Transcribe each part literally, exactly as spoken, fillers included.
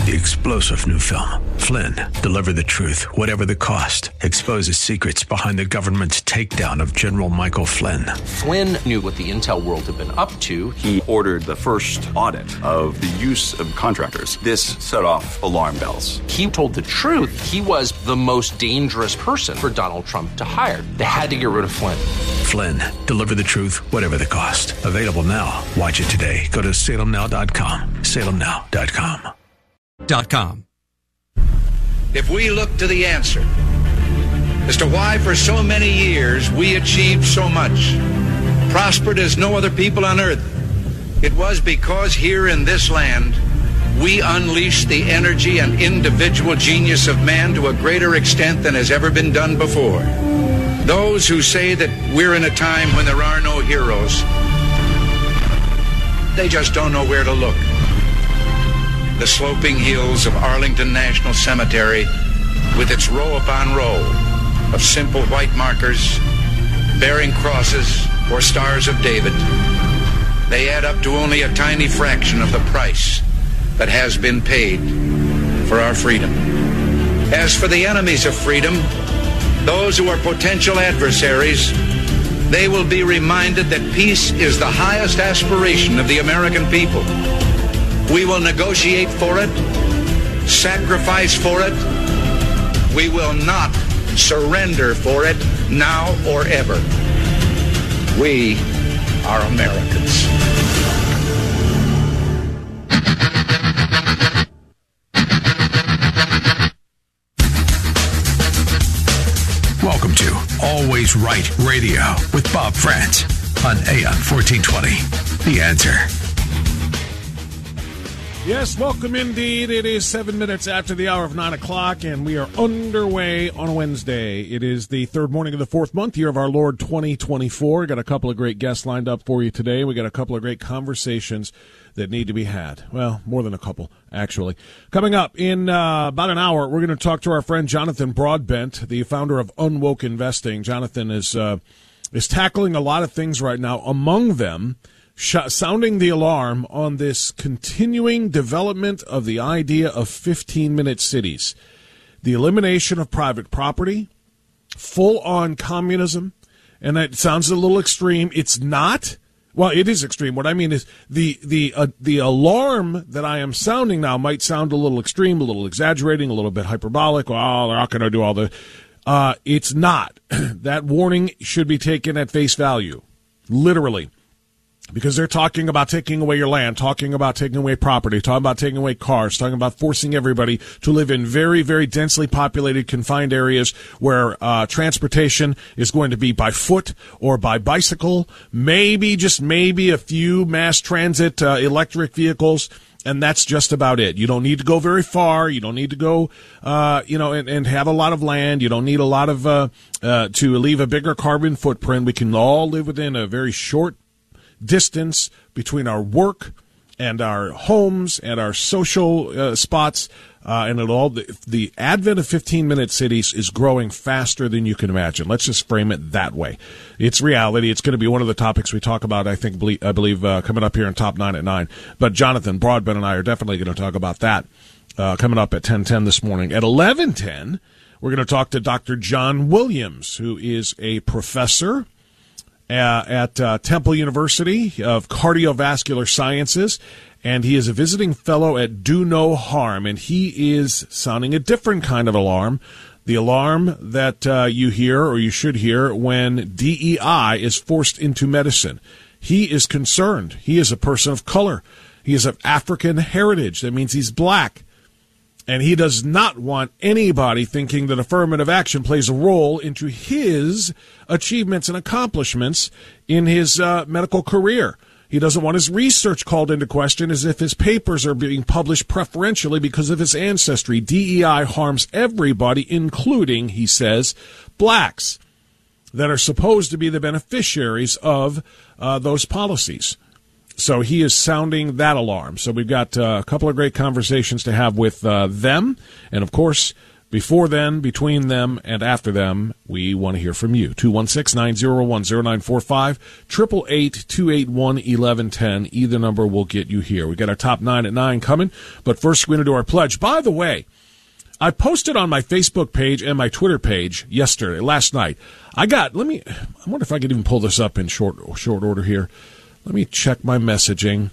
The explosive new film, Flynn, deliver the truth, whatever the cost. Exposes secrets behind the government's takedown of General Michael Flynn. Flynn knew what the intel world had been up to. He ordered the first audit of the use of contractors. This set off alarm bells. He told the truth. He was the most dangerous person for Donald Trump to hire. They had to get rid of Flynn. Flynn, deliver the truth, whatever the cost. Available now. Watch it today. Go to salem now dot com. salem now dot com. Dot com. If we look to the answer as to why for so many years we achieved so much, prospered as no other people on earth, it was because here in this land we unleashed the energy and individual genius of man to a greater extent than has ever been done before. Those who say that we're in a time when there are no heroes, they just don't know where to look. The sloping hills of Arlington National Cemetery, with its row upon row of simple white markers bearing crosses or stars of David, they add up to only a tiny fraction of the price that has been paid for our freedom. As for the enemies of freedom, those who are potential adversaries, they will be reminded that peace is the highest aspiration of the American people. We will negotiate for it, sacrifice for it. We will not surrender for it now or ever. We are Americans. Welcome to Always Right Radio with Bob France on A M fourteen twenty. The Answer. Yes, welcome indeed. It is seven minutes after the hour of nine o'clock, and we are underway on Wednesday. It is the third morning of the fourth month, year of our Lord twenty twenty-four. We got a couple of great guests lined up for you today. We got a couple of great conversations that need to be had. Well, more than a couple, actually. Coming up in uh, about an hour, we're going to talk to our friend Jonathan Broadbent, the founder of Unwoke Investing. Jonathan is uh, is tackling a lot of things right now. Among them, Sh- sounding the alarm on this continuing development of the idea of fifteen-minute cities, the elimination of private property, full-on communism, and that sounds a little extreme. It's not. Well, it is extreme. What I mean is the the uh, the alarm that I am sounding now might sound a little extreme, a little exaggerating, a little bit hyperbolic. Well, they're not going to do all the. Uh, it's not. That warning should be taken at face value, literally. Because they're talking about taking away your land, talking about taking away property, talking about taking away cars, talking about forcing everybody to live in very, very densely populated, confined areas where uh, transportation is going to be by foot or by bicycle, maybe, just maybe a few mass transit uh, electric vehicles, and that's just about it. You don't need to go very far. You don't need to go, uh, you know, and, and have a lot of land. You don't need a lot of, uh, uh, to leave a bigger carbon footprint. We can all live within a very short distance between our work and our homes and our social uh, spots, uh, and it all the, the advent of fifteen-minute cities is growing faster than you can imagine. Let's just frame it that way. It's reality. It's going to be one of the topics we talk about, I think, I believe, uh, coming up here in Top nine at nine. But Jonathan Broadbent and I are definitely going to talk about that uh, coming up at ten ten this morning. At eleven ten, we're going to talk to Doctor John Williams, who is a professor Uh, at uh, Temple University of Cardiovascular Sciences, and he is a visiting fellow at Do No Harm, and he is sounding a different kind of alarm, the alarm that uh, you hear or you should hear when D E I is forced into medicine. He is concerned. He is a person of color. He is of African heritage. That means he's black. And he does not want anybody thinking that affirmative action plays a role into his achievements and accomplishments in his uh, medical career. He doesn't want his research called into question as if his papers are being published preferentially because of his ancestry. D E I harms everybody, including, he says, blacks that are supposed to be the beneficiaries of uh, those policies. So he is sounding that alarm. So we've got uh, a couple of great conversations to have with uh, them. And, of course, Before then, between them, and after them, we want to hear from you. two one six, nine zero one, zero nine four five, eight eight eight, two eight one, one one one zero. Either number will get you here. We got our top nine at nine coming, but first we're going to do our pledge. By the way, I posted on my Facebook page and my Twitter page yesterday, last night. I got, let me, I wonder if I could even pull this up in short short order here. Let me check my messaging.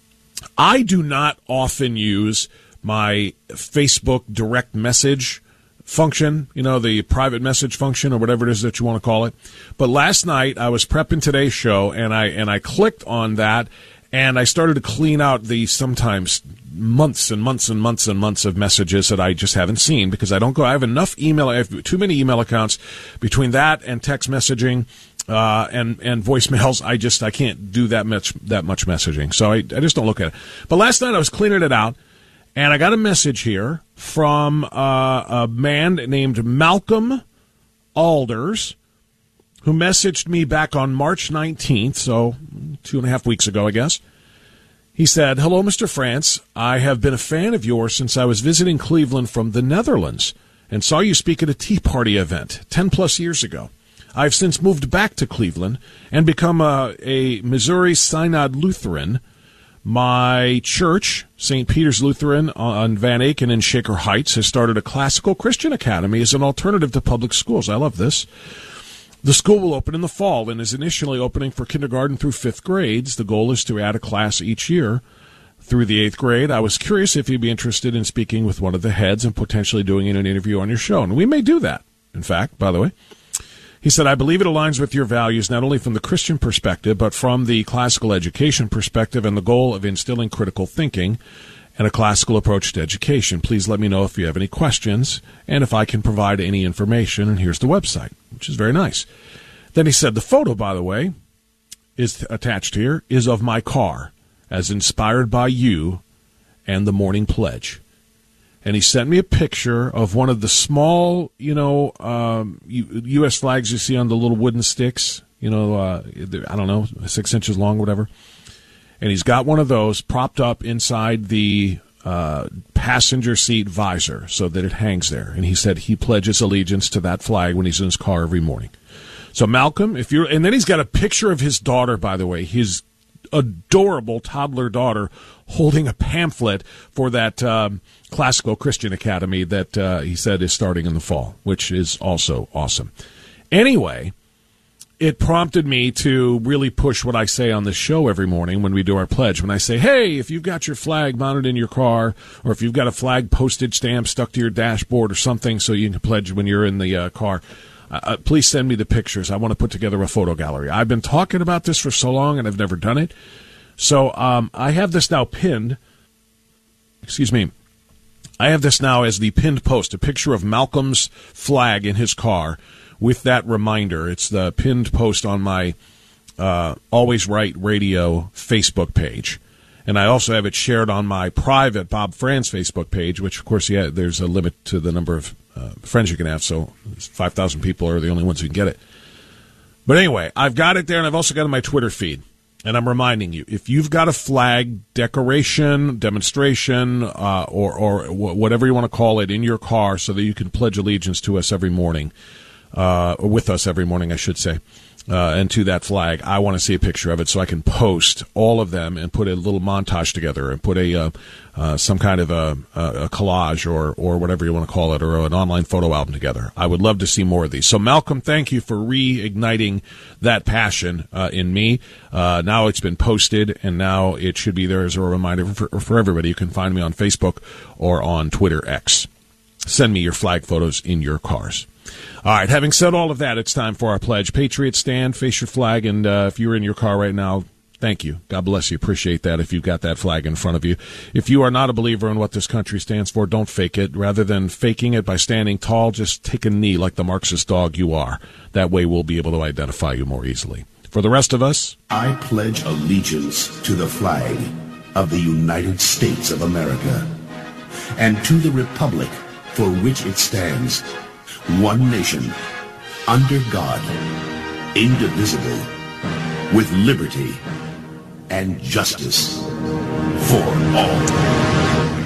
I do not often use my Facebook direct message function, you know, the private message function or whatever it is that you want to call it. But last night I was prepping today's show and I and I clicked on that and I started to clean out the sometimes months and months and months and months of messages that I just haven't seen because I don't go. I have enough email. I have too many email accounts between that and text messaging uh, and and voicemails. I just I can't do that much that much messaging. So I, I just don't look at it. But last night I was cleaning it out. And I got a message here from uh, a man named Malcolm Alders, who messaged me back on March nineteenth, so two and a half weeks ago, I guess. He said, "Hello, Mister France. I have been a fan of yours since I was visiting Cleveland from the Netherlands and saw you speak at a Tea Party event ten plus years ago. I've since moved back to Cleveland and become a, a Missouri Synod Lutheran. My church, Saint Peter's Lutheran on Van Aken in Shaker Heights, has started a classical Christian academy as an alternative to public schools. I love this. The school will open in the fall and is initially opening for kindergarten through fifth grades. The goal is to add a class each year through the eighth grade. I was curious if you'd be interested in speaking with one of the heads and potentially doing an interview on your show. And we may do that, in fact, by the way. He said, I believe it aligns with your values, not only from the Christian perspective, but from the classical education perspective and the goal of instilling critical thinking and a classical approach to education. Please let me know if you have any questions and if I can provide any information. And here's the website, which is very nice. Then he said, the photo, by the way, is attached here, is of my car, as inspired by you and the Morning Pledge. And he sent me a picture of one of the small, you know, um, U S flags you see on the little wooden sticks, you know, uh, I don't know, six inches long, whatever. And he's got one of those propped up inside the uh, passenger seat visor so that it hangs there. And he said he pledges allegiance to that flag when he's in his car every morning. So, Malcolm, if you're, and then he's got a picture of his daughter, by the way, his adorable toddler daughter holding a pamphlet for that um, classical Christian academy that uh, he said is starting in the fall, which is also awesome. Anyway, it prompted me to really push what I say on the show every morning when we do our pledge. When I say, hey, if you've got your flag mounted in your car, or if you've got a flag postage stamp stuck to your dashboard or something so you can pledge when you're in the uh, car, Uh, please send me the pictures. I want to put together a photo gallery. I've been talking about this for so long, and I've never done it. So um, I have this now pinned. Excuse me. I have this now as the pinned post, a picture of Malcolm's flag in his car with that reminder. It's the pinned post on my uh, Always Right Radio Facebook page. And I also have it shared on my private Bob Franz Facebook page, which, of course, yeah, there's a limit to the number of uh, friends you can have, so five thousand people are the only ones who can get it. But anyway, I've got it there, and I've also got it on my Twitter feed. And I'm reminding you, if you've got a flag decoration, demonstration, uh, or, or w- whatever you want to call it in your car so that you can pledge allegiance to us every morning, uh, or with us every morning, I should say, Uh, and to that flag, I want to see a picture of it so I can post all of them and put a little montage together and put a uh, uh, some kind of a, a collage or or whatever you want to call it, or an online photo album together. I would love to see more of these. So, Malcolm, thank you for reigniting that passion uh, in me. Uh, now it's been posted, and now it should be there as a reminder for, for everybody. You can find me on Facebook or on Twitter X. Send me your flag photos in your cars. All right, having said all of that, it's time for our pledge. Patriots stand, face your flag, and uh, if you're in your car right now, thank you. God bless you. Appreciate that if you've got that flag in front of you. If you are not a believer in what this country stands for, don't fake it. Rather than faking it by standing tall, just take a knee like the Marxist dog you are. That way we'll be able to identify you more easily. For the rest of us, I pledge allegiance to the flag of the United States of America and to the republic for which it stands, one nation, under God, indivisible, with liberty and justice for all.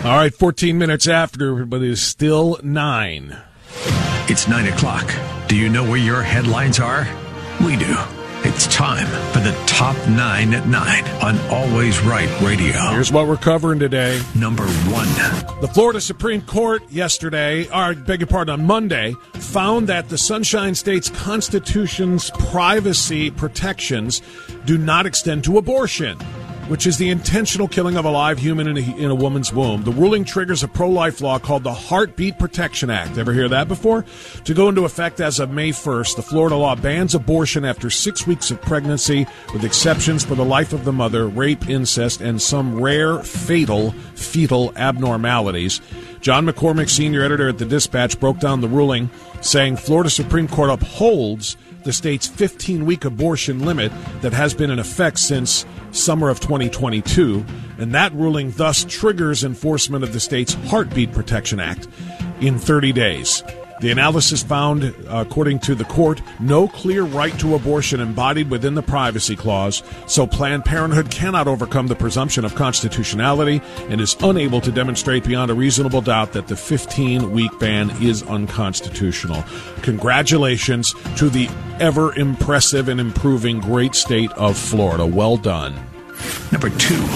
All right, fourteen minutes after, but it is still nine. It's nine o'clock. Do you know where your headlines are? We do. It's time for the top nine at nine on Always Right Radio. Here's what we're covering today. Number one. The Florida Supreme Court yesterday, or I beg your pardon, on Monday, found that the Sunshine State's Constitution's privacy protections do not extend to abortion, which is the intentional killing of a live human in a, in a woman's womb. The ruling triggers a pro-life law called the Heartbeat Protection Act. Ever hear that before? To go into effect as of May first, the Florida law bans abortion after six weeks of pregnancy, with exceptions for the life of the mother, rape, incest, and some rare, fatal fetal abnormalities. John McCormick, senior editor at the Dispatch, broke down the ruling, saying Florida Supreme Court upholds the state's fifteen-week abortion limit that has been in effect since summer of twenty twenty-two, and that ruling thus triggers enforcement of the state's Heartbeat Protection Act in thirty days. The analysis found, according to the court, no clear right to abortion embodied within the Privacy Clause, so Planned Parenthood cannot overcome the presumption of constitutionality and is unable to demonstrate beyond a reasonable doubt that the fifteen-week ban is unconstitutional. Congratulations to the ever-impressive and improving great state of Florida. Well done. Number two.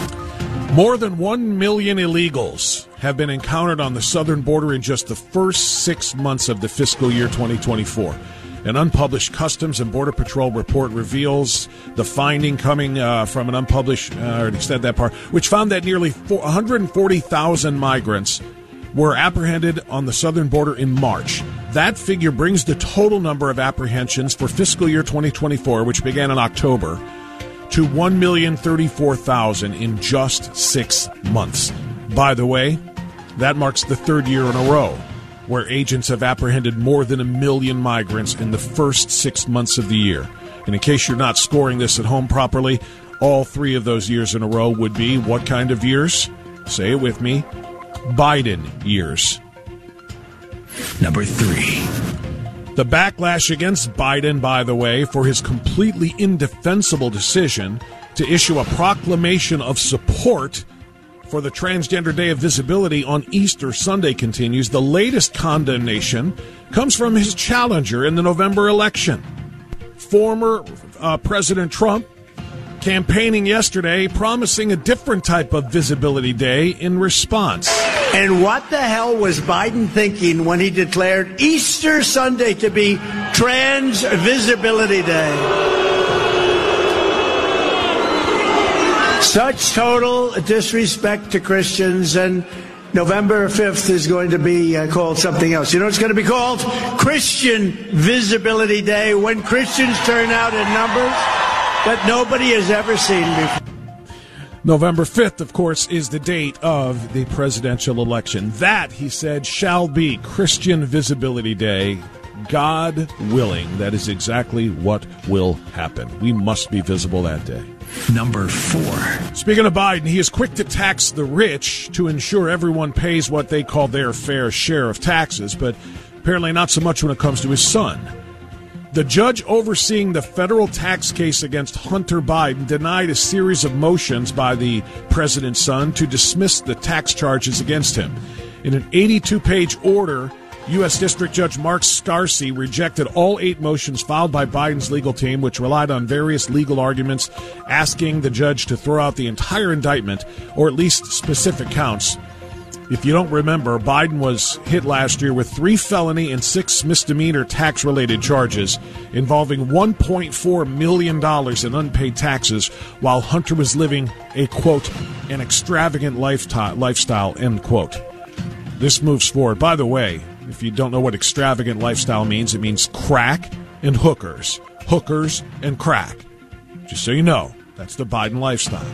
More than one million illegals have been encountered on the southern border in just the first six months of the fiscal year twenty twenty-four. An unpublished Customs and Border Patrol report reveals the finding coming uh, from an unpublished, uh, I already said that part, which found that nearly one hundred forty thousand migrants were apprehended on the southern border in March. That figure brings the total number of apprehensions for fiscal year twenty twenty-four, which began in October, to one million thirty-four thousand in just six months. By the way, that marks the third year in a row where agents have apprehended more than a million migrants in the first six months of the year. And in case you're not scoring this at home properly, all three of those years in a row would be what kind of years? Say it with me. Biden years. Number three. The backlash against Biden, by the way, for his completely indefensible decision to issue a proclamation of support for the Transgender Day of Visibility on Easter Sunday continues. The latest condemnation comes from his challenger in the November election. Former uh, President Trump campaigning yesterday, promising a different type of Visibility Day in response. And what the hell was Biden thinking when he declared Easter Sunday to be Trans Visibility Day? Such total disrespect to Christians, and November fifth is going to be uh, called something else. You know, it's going to be called Christian Visibility Day, when Christians turn out in numbers that nobody has ever seen before. November fifth, of course, is the date of the presidential election. That, he said, shall be Christian Visibility Day. God willing, that is exactly what will happen. We must be visible that day. Number four. Speaking of Biden, he is quick to tax the rich to ensure everyone pays what they call their fair share of taxes, but apparently not so much when it comes to his son. The judge overseeing the federal tax case against Hunter Biden denied a series of motions by the president's son to dismiss the tax charges against him. In an eighty-two page order, U S District Judge Mark Scarsi rejected all eight motions filed by Biden's legal team, which relied on various legal arguments, asking the judge to throw out the entire indictment, or at least specific counts. If you don't remember, Biden was hit last year with three felony and six misdemeanor tax-related charges involving one point four million dollars in unpaid taxes while Hunter was living a, quote, an extravagant lifestyle, end quote. This moves forward. By the way, if you don't know what extravagant lifestyle means, it means crack and hookers. Hookers and crack. Just so you know, that's the Biden lifestyle.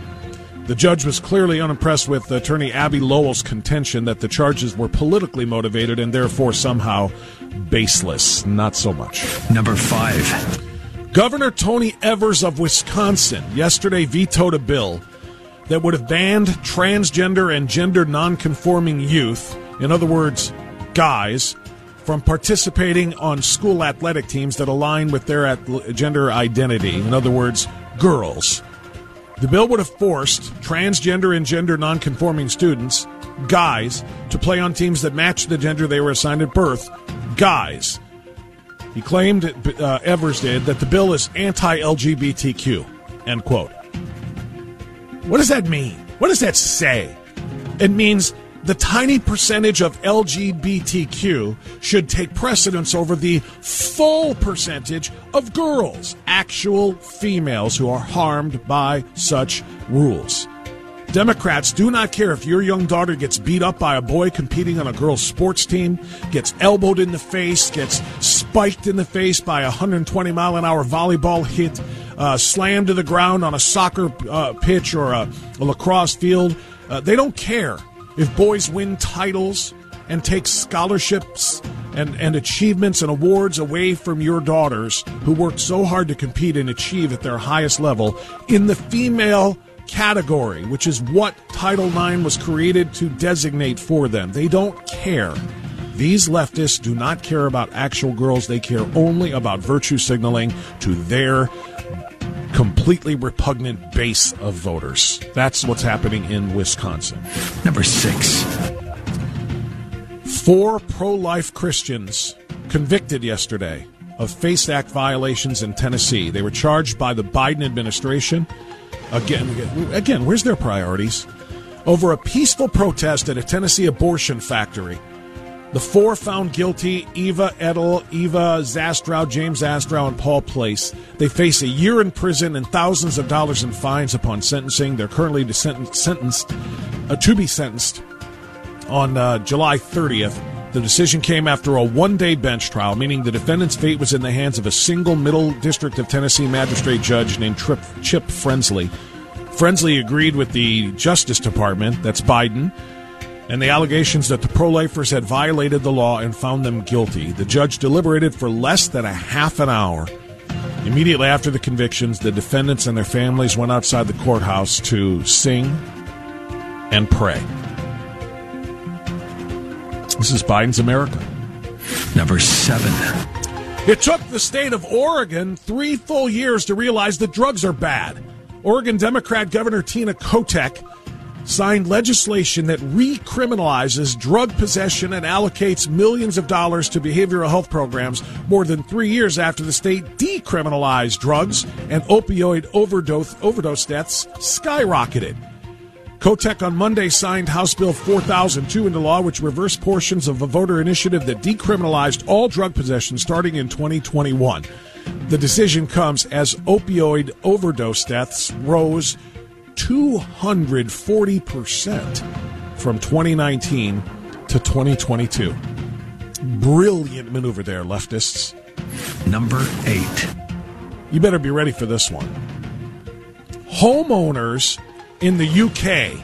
The judge was clearly unimpressed with attorney Abby Lowell's contention that the charges were politically motivated and therefore somehow baseless. Not so much. Number five. Governor Tony Evers of Wisconsin yesterday vetoed a bill that would have banned transgender and gender nonconforming youth, in other words, guys, from participating on school athletic teams that align with their at- gender identity, in other words, girls. The bill would have forced transgender and gender nonconforming students guys, to play on teams that match the gender they were assigned at birth, guys. He claimed, uh, Evers did, that the bill is anti-L G B T Q, end quote. What does that mean? What does that say? It means the tiny percentage of L G B T Q should take precedence over the full percentage of girls, actual females who are harmed by such rules. Democrats do not care if your young daughter gets beat up by a boy competing on a girls' sports team, gets elbowed in the face, gets spiked in the face by a one hundred twenty mile an hour volleyball hit, uh, slammed to the ground on a soccer uh, pitch or a, a lacrosse field. Uh, they don't care if boys win titles and take scholarships and, and achievements and awards away from your daughters who worked so hard to compete and achieve at their highest level in the female category, which is what Title nine was created to designate for them. They don't care. These leftists do not care about actual girls. They care only about virtue signaling to their completely repugnant base of voters. That's what's happening in Wisconsin. Number six. Four pro-life Christians convicted yesterday of FACE Act violations in Tennessee. They were charged by the Biden administration. Again, again, where's their priorities? Over a peaceful protest at a Tennessee abortion factory. The four found guilty, Eva Edel, Eva Zastrow, James Zastrow, and Paul Place. They face a year in prison and thousands of dollars in fines upon sentencing. They're currently sentenced uh, to be sentenced on uh, July thirtieth. The decision came after a one-day bench trial, meaning the defendant's fate was in the hands of a single Middle District of Tennessee magistrate judge named Trip, Chip Frensley. Frensley agreed with the Justice Department, that's Biden, and the allegations that the pro-lifers had violated the law and found them guilty. The judge deliberated for less than a half an hour. Immediately after the convictions, the defendants and their families went outside the courthouse to sing and pray. This is Biden's America. Number seven. It took the state of Oregon three full years to realize that drugs are bad. Oregon Democrat Governor Tina Kotek signed legislation that recriminalizes drug possession and allocates millions of dollars to behavioral health programs more than three years after the state decriminalized drugs and opioid overdose, overdose deaths skyrocketed. Kotek on Monday signed House Bill four thousand two into law, which reversed portions of a voter initiative that decriminalized all drug possession starting in twenty twenty-one. The decision comes as opioid overdose deaths rose two hundred forty percent from twenty nineteen to twenty twenty-two. Brilliant maneuver there, leftists. Number eight. You better be ready for this one. Homeowners in the U K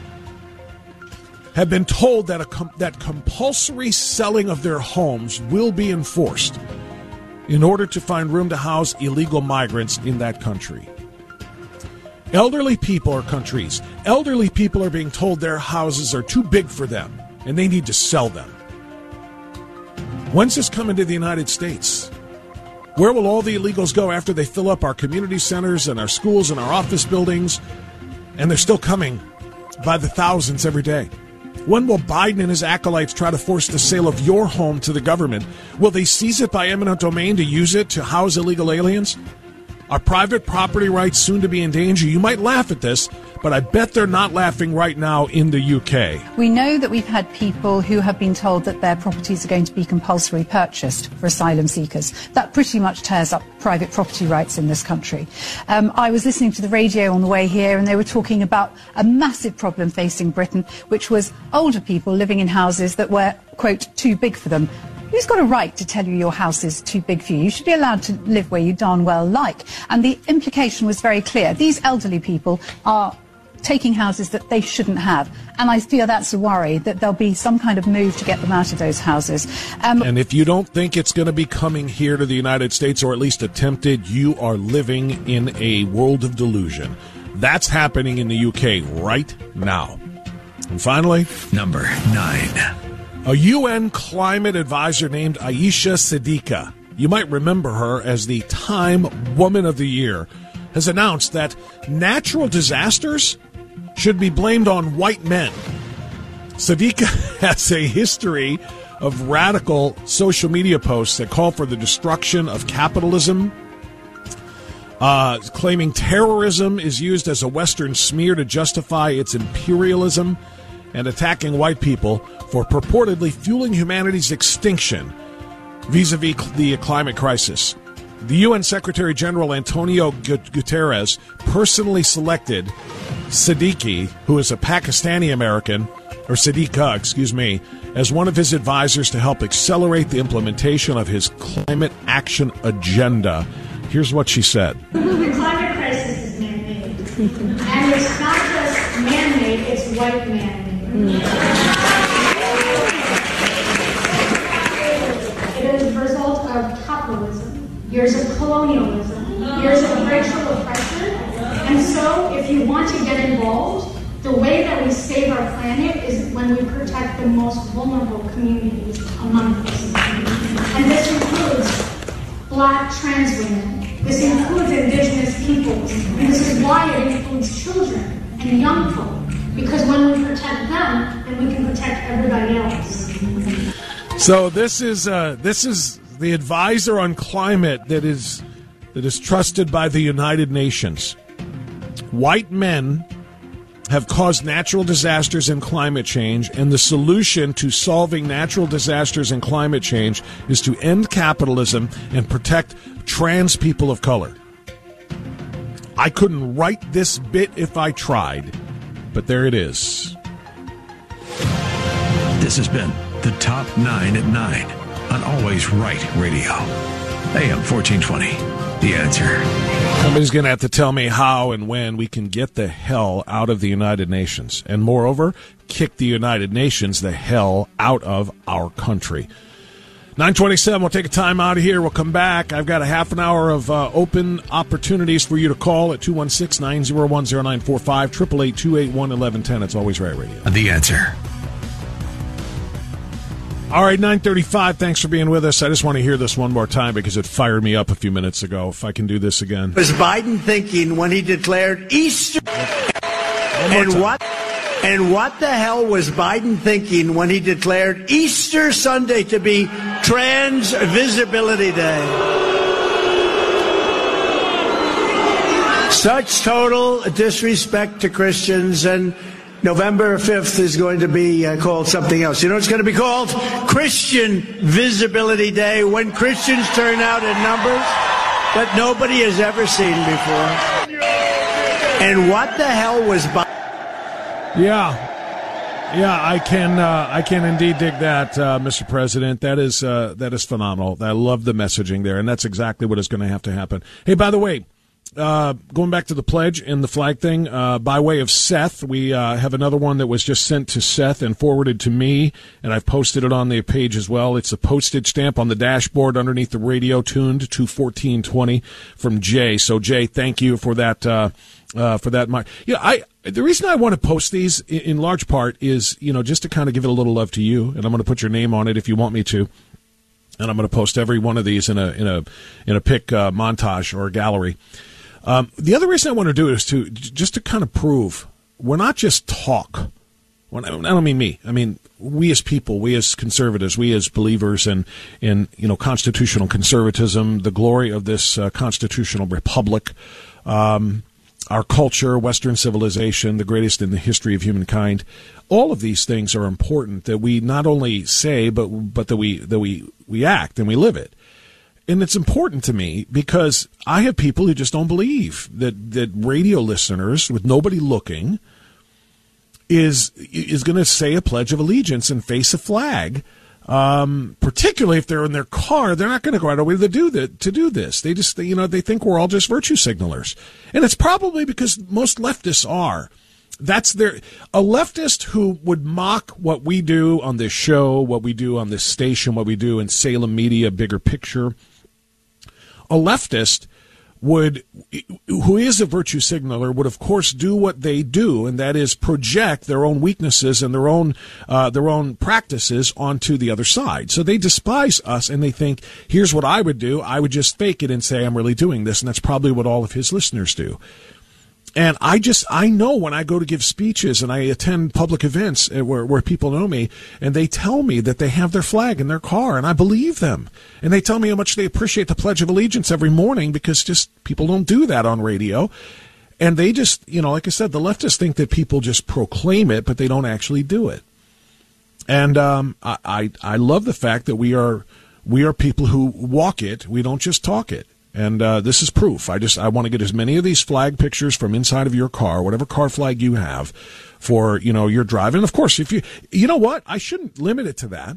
have been told that a com- that compulsory selling of their homes will be enforced in order to find room to house illegal migrants in that country. Elderly people or countries, elderly people are being told their houses are too big for them and they need to sell them. When's this coming to the United States? Where will all the illegals go after they fill up our community centers and our schools and our office buildings? And they're still coming by the thousands every day. When will Biden and his acolytes try to force the sale of your home to the government? Will they seize it by eminent domain to use it to house illegal aliens? Are private property rights soon to be in danger? You might laugh at this, but I bet they're not laughing right now in the U K. We know that we've had people who have been told that their properties are going to be compulsory purchased for asylum seekers. That pretty much tears up private property rights in this country. Um, I was listening to the radio on the way here, and they were talking about a massive problem facing Britain, which was older people living in houses that were, quote, too big for them. Who's got a right to tell you your house is too big for you? You should be allowed to live where you darn well like. And the implication was very clear. These elderly people are taking houses that they shouldn't have. And I fear that's a worry, that there'll be some kind of move to get them out of those houses. Um, and if you don't think it's going to be coming here to the United States, or at least attempted, you are living in a world of delusion. That's happening in the U K right now. And finally, number nine. A U N climate advisor named Aisha Siddiqa, you might remember her as the Time Woman of the Year, has announced that natural disasters should be blamed on white men. Sadiq has a history of radical social media posts that call for the destruction of capitalism, uh, claiming terrorism is used as a Western smear to justify its imperialism, and attacking white people for purportedly fueling humanity's extinction vis-a-vis the climate crisis. The U N Secretary General Antonio Guterres personally selected Siddiqui, who is a Pakistani American, or Sadiqa, excuse me, as one of his advisors to help accelerate the implementation of his climate action agenda. Here's what she said. The climate crisis is man-made. And it's not just man-made, it's white man-made. It is a result of capitalism, years of colonialism, years of racial oppression. And so, if you want to get involved, the way that we save our planet is when we protect the most vulnerable communities among us. And this includes black trans women. This includes indigenous peoples. And this is why it includes children and young folk. Because when we protect them, then we can protect everybody else. So this is uh, this is the advisor on climate that is that is trusted by the United Nations. White men have caused natural disasters and climate change, and the solution to solving natural disasters and climate change is to end capitalism and protect trans people of color. I couldn't write this bit if I tried, but there it is. This has been the Top nine at nine on Always Right Radio. A M fourteen twenty. The Answer. Somebody's going to have to tell me how and when we can get the hell out of the United Nations. And moreover, kick the United Nations the hell out of our country. nine twenty-seven, we'll take a time out of here. We'll come back. I've got a half an hour of uh, open opportunities for you to call at two one six, nine zero one, zero nine four five, eight eight eight, two eight one, one one one zero. It's Always Right Radio. The Answer. All right, nine thirty-five, thanks for being with us. I just want to hear this one more time because it fired me up a few minutes ago. If I can do this again. Was Biden thinking when he declared Easter? And what, and what the hell was Biden thinking when he declared Easter Sunday to be Trans Visibility Day? Such total disrespect to Christians, and November fifth is going to be uh, called something else. You know, it's going to be called Christian Visibility Day, when Christians turn out in numbers that nobody has ever seen before. And what the hell was Biden? Yeah, yeah, I can, uh, I can indeed dig that, uh, Mister President. That is, uh, that is phenomenal. I love the messaging there, and that's exactly what is going to have to happen. Hey, by the way, Uh, going back to the pledge and the flag thing, uh, by way of Seth, we uh, have another one that was just sent to Seth and forwarded to me, and I've posted it on the page as well. It's a postage stamp on the dashboard underneath the radio, tuned to fourteen twenty from Jay. So, Jay, thank you for that. Uh, uh, for that, my yeah, I the reason I want to post these in, in large part is, you know, just to kind of give it a little love to you, and I'm going to put your name on it if you want me to. And I'm going to post every one of these in a in a in a pick uh, montage or a gallery. Um, the other reason I want to do it is to just to kind of prove we're not just talk. When, I don't mean me. I mean we as people, we as conservatives, we as believers in in you know constitutional conservatism, the glory of this uh, constitutional republic, um, our culture, Western civilization, the greatest in the history of humankind. All of these things are important that we not only say, but but that we that we we act and we live it. And it's important to me because I have people who just don't believe that, that radio listeners, with nobody looking, is is going to say a Pledge of Allegiance and face a flag. Um, particularly if they're in their car, they're not going to go out of their way to do that, to do this. They just, you know, they think we're all just virtue signalers, and it's probably because most leftists are. That's their a leftist who would mock what we do on this show, what we do on this station, what we do in Salem Media, Bigger Picture. A leftist would, who is a virtue signaler, would of course do what they do, and that is project their own weaknesses and their own uh, their own practices onto the other side. So they despise us, and they think, here's what I would do. I would just fake it and say I'm really doing this, and that's probably what all of his listeners do. And I just, I know when I go to give speeches and I attend public events where, where people know me and they tell me that they have their flag in their car, and I believe them. And they tell me how much they appreciate the Pledge of Allegiance every morning, because just people don't do that on radio. And they just, you know, like I said, the leftists think that people just proclaim it, but they don't actually do it. And um, I, I, I love the fact that we are, we are people who walk it. We don't just talk it. And uh, this is proof. I just I want to get as many of these flag pictures from inside of your car, whatever car flag you have, for, you know, your drive. And of course, if you you know what, I shouldn't limit it to that.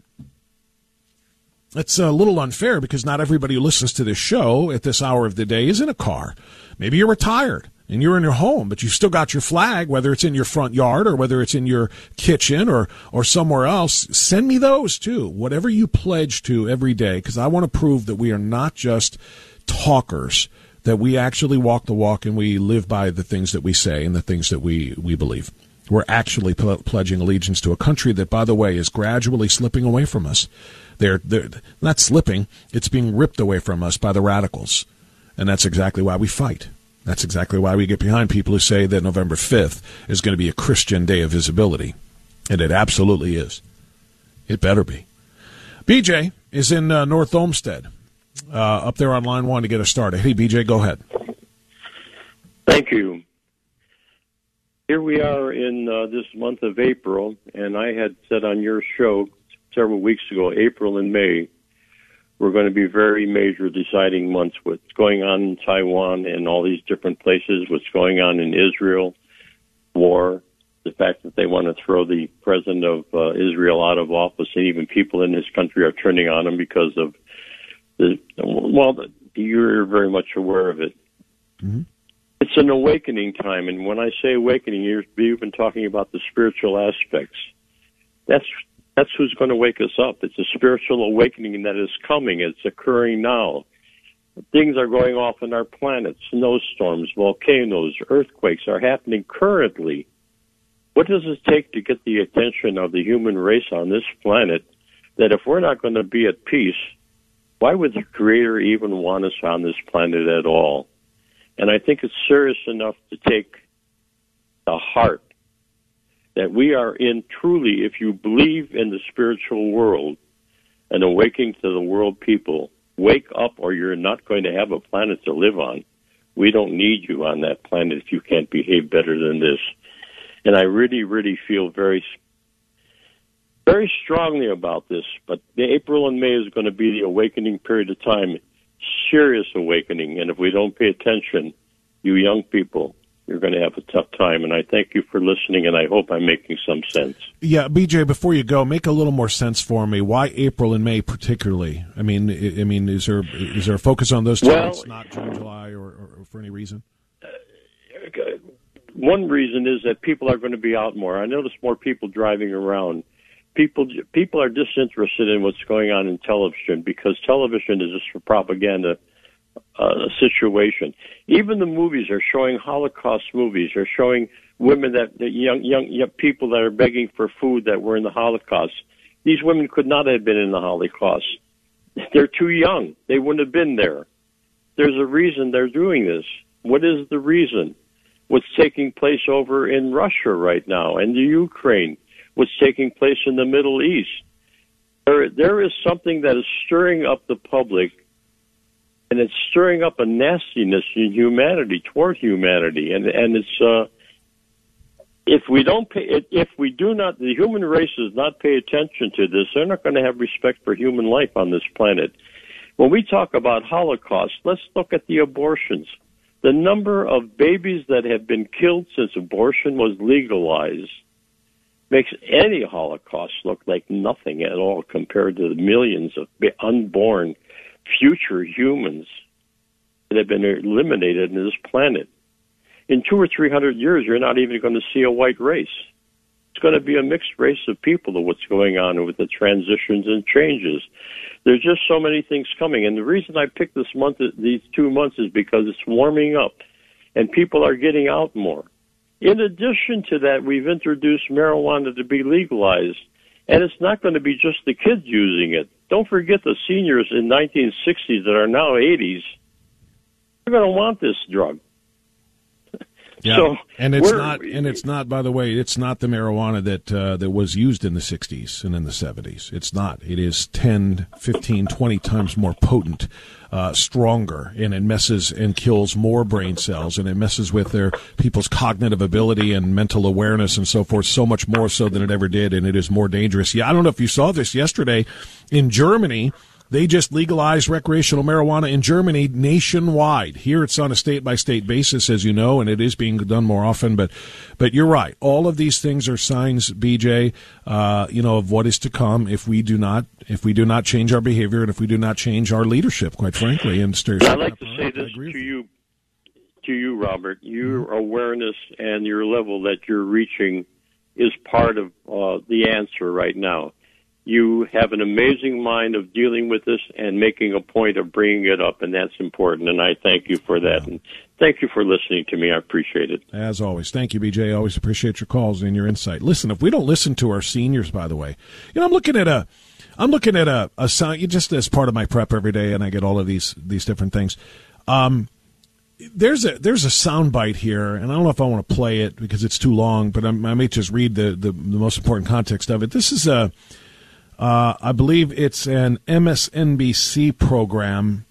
It's a little unfair, because not everybody who listens to this show at this hour of the day is in a car. Maybe you're retired and you're in your home, but you've still got your flag, whether it's in your front yard or whether it's in your kitchen or or somewhere else. Send me those too. Whatever you pledge to every day, because I want to prove that we are not just talkers, that we actually walk the walk and we live by the things that we say and the things that we, we believe. We're actually pl- pledging allegiance to a country that, by the way, is gradually slipping away from us. They're, they're not slipping, it's being ripped away from us by the radicals. And that's exactly why we fight. That's exactly why we get behind people who say that November fifth is going to be a Christian day of visibility. And it absolutely is. It better be. B J is in uh, North Olmsted. Uh, up there on line one to get us started. Hey, B J, go ahead. Thank you. Here we are in uh, this month of April, and I had said on your show several weeks ago, April and May were going to be very major deciding months. What's going on in Taiwan and all these different places, what's going on in Israel, war, the fact that they want to throw the president of uh, Israel out of office, and even people in his country are turning on him because of the, well, you're very much aware of it. Mm-hmm. It's an awakening time, and when I say awakening, you're, you've been talking about the spiritual aspects. That's that's who's going to wake us up. It's a spiritual awakening that is coming. It's occurring now. Things are going off on our planet. Snowstorms, volcanoes, earthquakes are happening currently. What does it take to get the attention of the human race on this planet, that if we're not going to be at peace, why would the Creator even want us on this planet at all? And I think it's serious enough to take the heart that we are in truly, if you believe in the spiritual world, an awakening to the world people. Wake up, or you're not going to have a planet to live on. We don't need you on that planet if you can't behave better than this. And I really, really feel very very strongly about this, but the April and May is going to be the awakening period of time, serious awakening, and if we don't pay attention, you young people, you're going to have a tough time, and I thank you for listening, and I hope I'm making some sense. Yeah, B J, before you go, make a little more sense for me. Why April and May particularly? I mean, I, I mean, is there is there a focus on those two well, months, not June, July, or, or, or for any reason? Uh, one reason is that people are going to be out more. I notice more people driving around. People people are disinterested in what's going on in television, because television is just for propaganda uh, situation. Even the movies are showing Holocaust movies. They're showing women that, that young, young young people that are begging for food that were in the Holocaust. These women could not have been in the Holocaust. They're too young. They wouldn't have been there. There's a reason they're doing this. What is the reason? What's taking place over in Russia right now and the Ukraine? What's taking place in the Middle East? There, there is something that is stirring up the public, and it's stirring up a nastiness in humanity, toward humanity, and and it's uh, if we don't pay, if we do not, the human race does not pay attention to this, they're not going to have respect for human life on this planet. When we talk about Holocaust, let's look at the abortions. The number of babies that have been killed since abortion was legalized makes any Holocaust look like nothing at all compared to the millions of unborn future humans that have been eliminated in this planet. In two or three hundred years, you're not even going to see a white race. It's going to be a mixed race of people of what's going on with the transitions and changes. There's just so many things coming. And the reason I picked this month, these two months, is because it's warming up and people are getting out more. In addition to that, we've introduced marijuana to be legalized, and it's not going to be just the kids using it. Don't forget the seniors in nineteen sixties that are now eighties. They're going to want this drug. Yeah. So and it's we're- not, and it's not. By the way, it's not the marijuana that uh, that was used in the sixties and in the seventies. It's not. It is ten, fifteen, twenty times more potent, uh, stronger, and it messes and kills more brain cells, and it messes with their people's cognitive ability and mental awareness and so forth, so much more so than it ever did, and it is more dangerous. Yeah, I don't know if you saw this yesterday in Germany. They just legalized recreational marijuana in Germany nationwide. Here it's on a state-by-state basis, as you know, and it is being done more often. But but you're right. All of these things are signs, B J, uh, you know, of what is to come if we do not if we do not change our behavior and if we do not change our leadership, quite frankly. And I'd like to say this to you, to you, Robert. Your awareness and your level that you're reaching is part of uh, the answer right now. You have an amazing mind of dealing with this and making a point of bringing it up, and that's important, and I thank you for that. And thank you for listening to me. I appreciate it. As always. Thank you, B J. Always appreciate your calls and your insight. Listen, if we don't listen to our seniors, by the way, you know, I'm looking at a, I'm looking at a, a sound, just as part of my prep every day, and I get all of these, these different things. Um, there's a, there's a sound bite here, and I don't know if I want to play it because it's too long, but I'm, I may just read the, the, the most important context of it. This is a, Uh, I believe it's an M S N B C program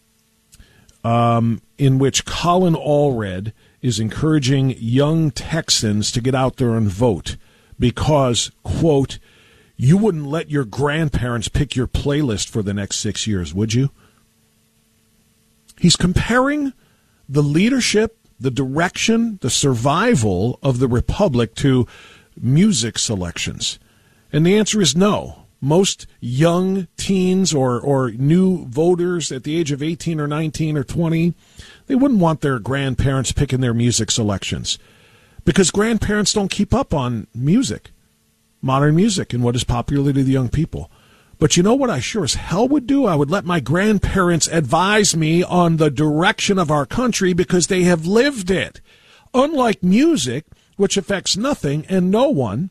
um, in which Colin Allred is encouraging young Texans to get out there and vote because, quote, you wouldn't let your grandparents pick your playlist for the next six years, would you? He's comparing the leadership, the direction, the survival of the republic to music selections. And the answer is no. Most young teens or, or new voters at the age of eighteen or nineteen or twenty, they wouldn't want their grandparents picking their music selections because grandparents don't keep up on music, modern music, and what is popular to the young people. But you know what I sure as hell would do? I would let my grandparents advise me on the direction of our country because they have lived it. Unlike music, which affects nothing and no one,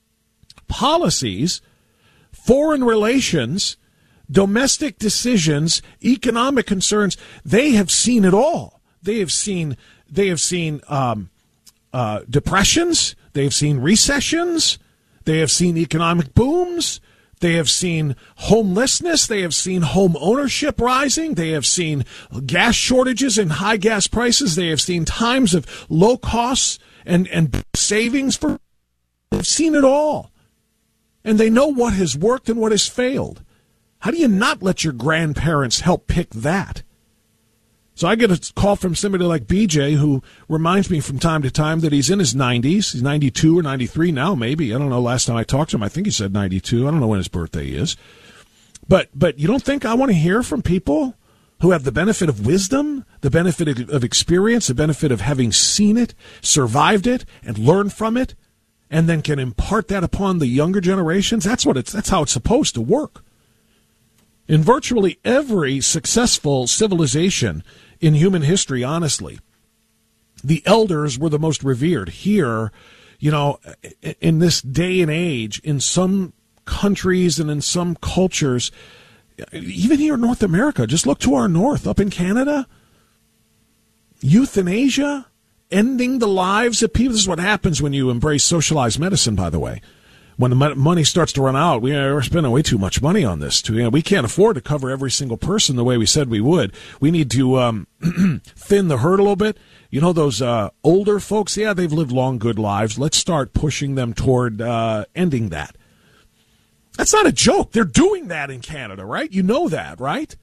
policies, foreign relations, domestic decisions, economic concerns, they have seen it all. They have seen they have seen um, uh, depressions. They have seen recessions. They have seen economic booms. They have seen homelessness. They have seen home ownership rising. They have seen gas shortages and high gas prices. They have seen times of low costs and, and savings. For they've seen it all. And they know what has worked and what has failed. How do you not let your grandparents help pick that? So I get a call from somebody like B J who reminds me from time to time that he's in his nineties. He's ninety-two or ninety-three now, maybe. I don't know. Last time I talked to him, I think he said ninety-two. I don't know when his birthday is. But but you don't think I want to hear from people who have the benefit of wisdom, the benefit of experience, the benefit of having seen it, survived it, and learned from it, and then can impart that upon the younger generations? That's what it's. That's how it's supposed to work. In virtually every successful civilization in human history, honestly, the elders were the most revered. Here, you know, in this day and age, in some countries and in some cultures, even here in North America, just look to our north, up in Canada, euthanasia, ending the lives of people. This is what happens when you embrace socialized medicine, by the way. When the money starts to run out, we are spending way too much money on this. Too. You know, we can't afford to cover every single person the way we said we would. We need to um, thin the herd a little bit. You know, those uh, older folks, yeah, they've lived long, good lives. Let's start pushing them toward uh, ending that. That's not a joke. They're doing that in Canada, right? You know that, right?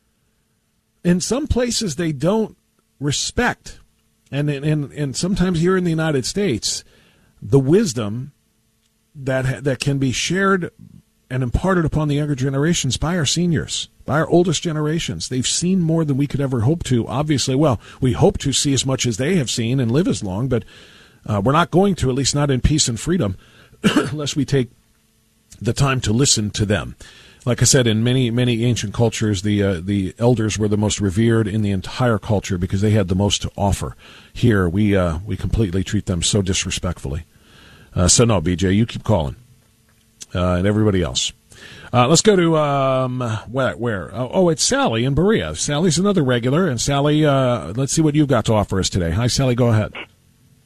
In some places, they don't respect, and, and, and sometimes here in the United States, the wisdom that that can be shared and imparted upon the younger generations by our seniors, by our oldest generations. They've seen more than we could ever hope to, obviously. Well, we hope to see as much as they have seen and live as long, but uh, we're not going to, at least not in peace and freedom, unless we take the time to listen to them. Like I said, in many, many ancient cultures, the uh, the elders were the most revered in the entire culture because they had the most to offer. Here, we uh, we completely treat them so disrespectfully. Uh, so, no, B J, you keep calling, uh, and everybody else. Uh, let's go to, um, where? where? Oh, oh, it's Sally in Berea. Sally's another regular, and Sally, uh, let's see what you've got to offer us today. Hi, Sally, go ahead.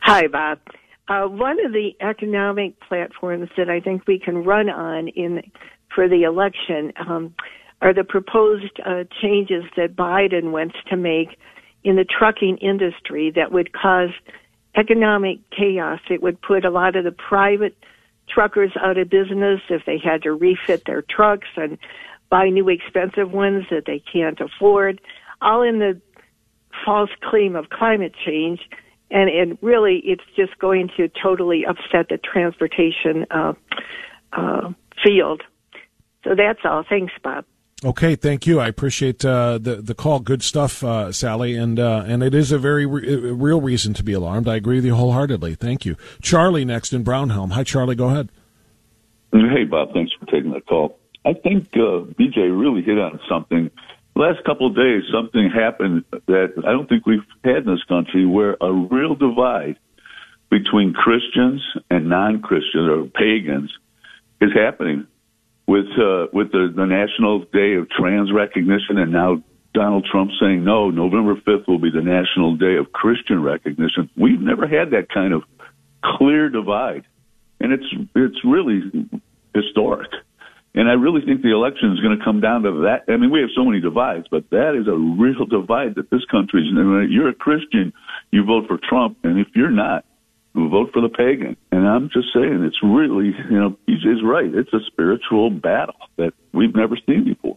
Hi, Bob. Uh, one of the economic platforms that I think we can run on in for the election um, are the proposed uh, changes that Biden wants to make in the trucking industry that would cause economic chaos. It would put a lot of the private truckers out of business if they had to refit their trucks and buy new expensive ones that they can't afford, all in the false claim of climate change. And, and really, it's just going to totally upset the transportation uh, uh, field. So that's all. Thanks, Bob. Okay, thank you. I appreciate uh, the the call. Good stuff, uh, Sally, and uh, and it is a very re- real reason to be alarmed. I agree with you wholeheartedly. Thank you. Charlie next in Brownhelm. Hi, Charlie. Go ahead. Hey, Bob. Thanks for taking the call. I think uh, B J really hit on something. The last couple of days, something happened that I don't think we've had in this country, where a real divide between Christians and non-Christians or pagans is happening. With uh, with the, the National Day of Trans Recognition, and now Donald Trump saying, no, November fifth will be the National Day of Christian Recognition. We've never had that kind of clear divide, and it's it's really historic. And I really think the election is going to come down to that. I mean, we have so many divides, but that is a real divide that this country is. And you're a Christian, you vote for Trump, and if you're not, who vote for the pagan. And I'm just saying, it's really, you know, he's right. It's a spiritual battle that we've never seen before.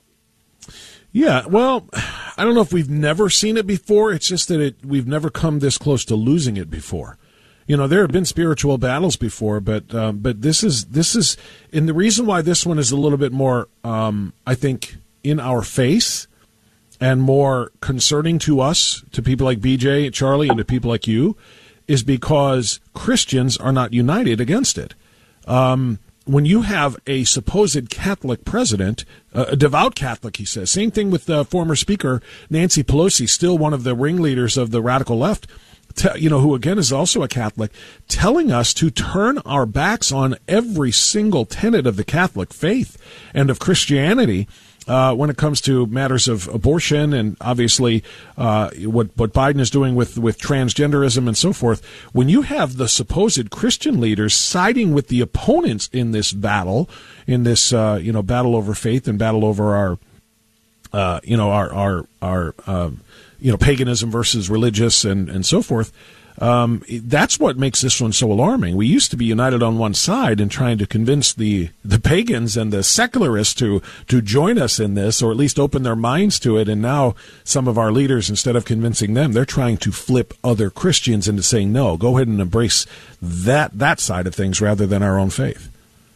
Yeah, well, I don't know if we've never seen it before. It's just that it, we've never come this close to losing it before. You know, there have been spiritual battles before, but um, but this is this is, and the reason why this one is a little bit more, um, I think, in our face and more concerning to us, to people like B J, Charlie, and to people like you, is because Christians are not united against it. Um, when you have a supposed Catholic president, uh, a devout Catholic, he says, same thing with the former Speaker Nancy Pelosi, still one of the ringleaders of the radical left, te- you know, who again is also a Catholic, telling us to turn our backs on every single tenet of the Catholic faith and of Christianity. Uh, when it comes to matters of abortion and obviously uh, what what Biden is doing with, with transgenderism and so forth, when you have the supposed Christian leaders siding with the opponents in this battle, in this uh, you know battle over faith and battle over our uh, you know our our our uh, you know paganism versus religious and and so forth. Um, that's what makes this one so alarming. We used to be united on one side in trying to convince the, the pagans and the secularists to, to join us in this, or at least open their minds to it. And now some of our leaders, instead of convincing them, they're trying to flip other Christians into saying, no, go ahead and embrace that, that side of things rather than our own faith.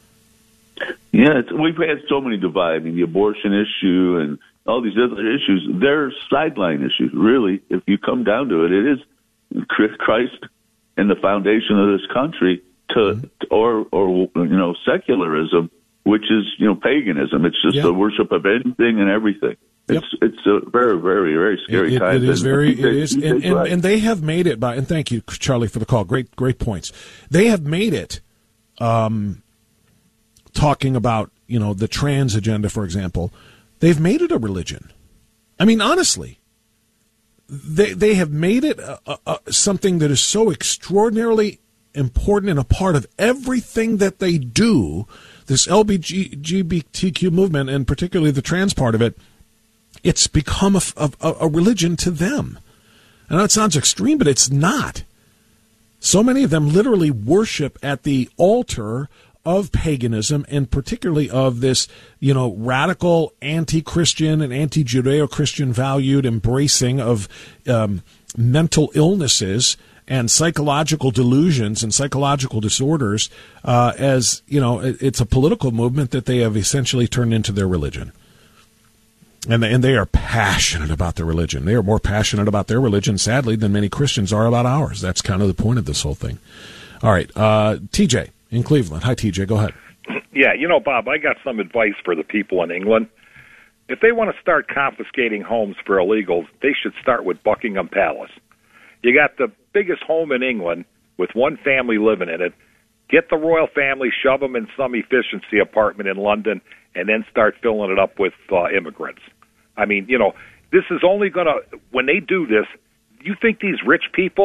Yeah, it's, we've had so many divides. I mean, the abortion issue and all these other issues, they're sideline issues, really. If you come down to it, it is Christ and the foundation of this country to, mm-hmm. or, or, you know, secularism, which is, you know, paganism. It's just yep. the worship of anything and everything. It's, yep. it's a very, very, very scary it, time. It is very, it is. And, and, right. and they have made it by, and thank you, Charlie, for the call. Great, great points. They have made it, um, talking about, you know, the trans agenda, for example. They've made it a religion. I mean, honestly. They they have made it a, a, a, something that is so extraordinarily important and a part of everything that they do, this L G B T Q movement, and particularly the trans part of it, it's become a, a, a religion to them. I know it sounds extreme, but it's not. So many of them literally worship at the altar of paganism, and particularly of this, you know, radical anti-Christian and anti-Judeo-Christian valued embracing of um, mental illnesses and psychological delusions and psychological disorders uh, as, you know, it's a political movement that they have essentially turned into their religion. And they, and they are passionate about their religion. They are more passionate about their religion, sadly, than many Christians are about ours. That's kind of the point of this whole thing. All right, uh, T J in Cleveland. Hi, T J. Go ahead. Yeah, you know, Bob, I got some advice for the people in England. If they want to start confiscating homes for illegals, they should start with Buckingham Palace. You got the biggest home in England with one family living in it. Get the royal family, shove them in some efficiency apartment in London, and then start filling it up with uh, immigrants. I mean, you know, this is only going to, when they do this, you think these rich people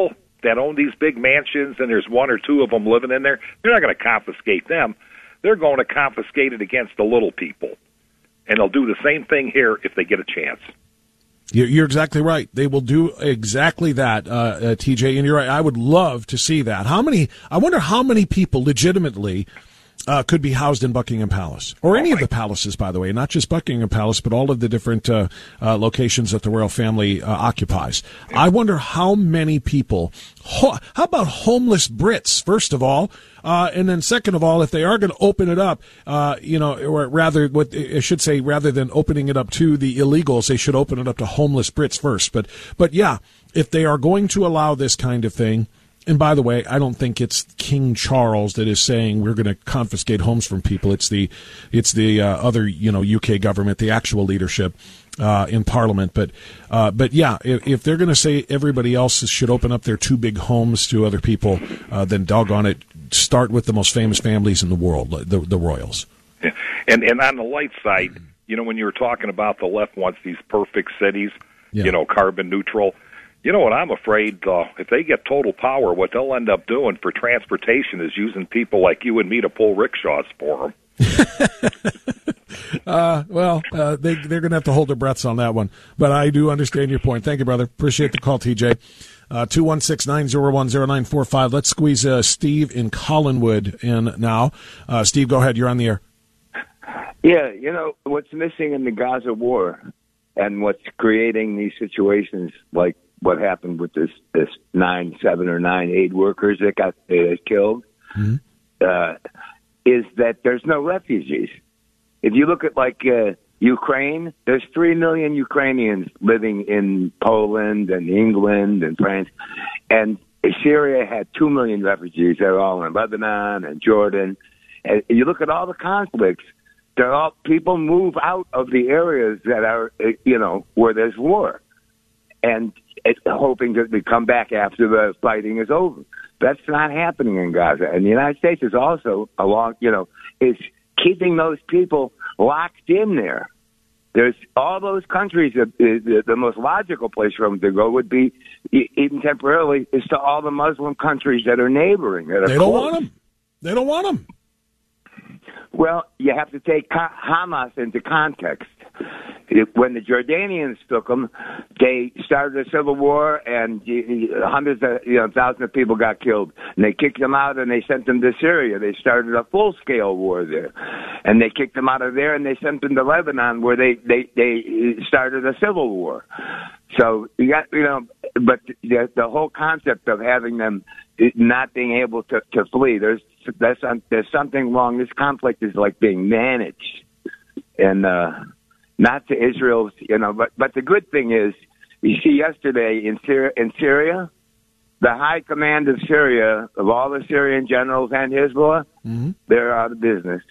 that own these big mansions and there's one or two of them living in there, they're not going to confiscate them. They're going to confiscate it against the little people. And they'll do the same thing here if they get a chance. You're exactly right. They will do exactly that, uh, uh, T J, and you're right. I would love to see that. How many, I wonder how many people legitimately uh, could be housed in Buckingham Palace, or any of the palaces, by the way, not just Buckingham Palace, but all of the different uh, uh, locations that the royal family uh, occupies. I wonder how many people, ho- how about homeless Brits, first of all, uh, and then second of all, if they are going to open it up, uh, you know, or rather, what I should say, rather than opening it up to the illegals, they should open it up to homeless Brits first. But, but yeah, if they are going to allow this kind of thing, and by the way, I don't think it's King Charles that is saying we're going to confiscate homes from people. It's the, it's the uh, other, you know, U K government, the actual leadership uh, in Parliament. But, uh, but yeah, if, if they're going to say everybody else should open up their two big homes to other people, uh, then doggone it, start with the most famous families in the world, the, the royals. Yeah. And and on the light side, you know, when you were talking about the left wants these perfect cities, yeah. you know, carbon neutral. You know what I'm afraid, uh, if they get total power, what they'll end up doing for transportation is using people like you and me to pull rickshaws for them. uh, well, uh, they, they're going to have to hold their breaths on that one. But I do understand your point. Thank you, brother. Appreciate the call, T J. Uh, two one six, nine zero one, zero nine four five. Let's squeeze uh, Steve in Collinwood in now. Uh, Steve, go ahead. You're on the air. Yeah, you know, what's missing in the Gaza war and what's creating these situations like what happened with this, this nine, seven or nine aid workers that got uh, killed, mm-hmm. uh, is that there's no refugees. If you look at like uh, Ukraine, there's three million Ukrainians living in Poland and England and France, and Syria had two million refugees. They're all in Lebanon and Jordan. And you look at all the conflicts, they're all people move out of the areas that are, you know, where there's war, and it's hoping that they come back after the fighting is over. That's not happening in Gaza. And the United States is also along, you know, is keeping those people locked in there. There's all those countries that the, the most logical place for them to go would be, even temporarily, is to all the Muslim countries that are neighboring. That are they don't close. want them. They don't want them. Well, you have to take Hamas into context. When the Jordanians took them, they started a civil war, and hundreds of, you know, thousands of people got killed. And they kicked them out, and they sent them to Syria. They started a full-scale war there. And they kicked them out of there, and they sent them to Lebanon, where they, they, they started a civil war. So, you got, you know, but the, the whole concept of having them not being able to, to flee, there's, there's, there's something wrong. This conflict is like being managed. And, uh, not to Israel, you know, but, but the good thing is, you see yesterday in Syria, in Syria, the high command of Syria, of all the Syrian generals and Hezbollah, mm-hmm. they're out of business.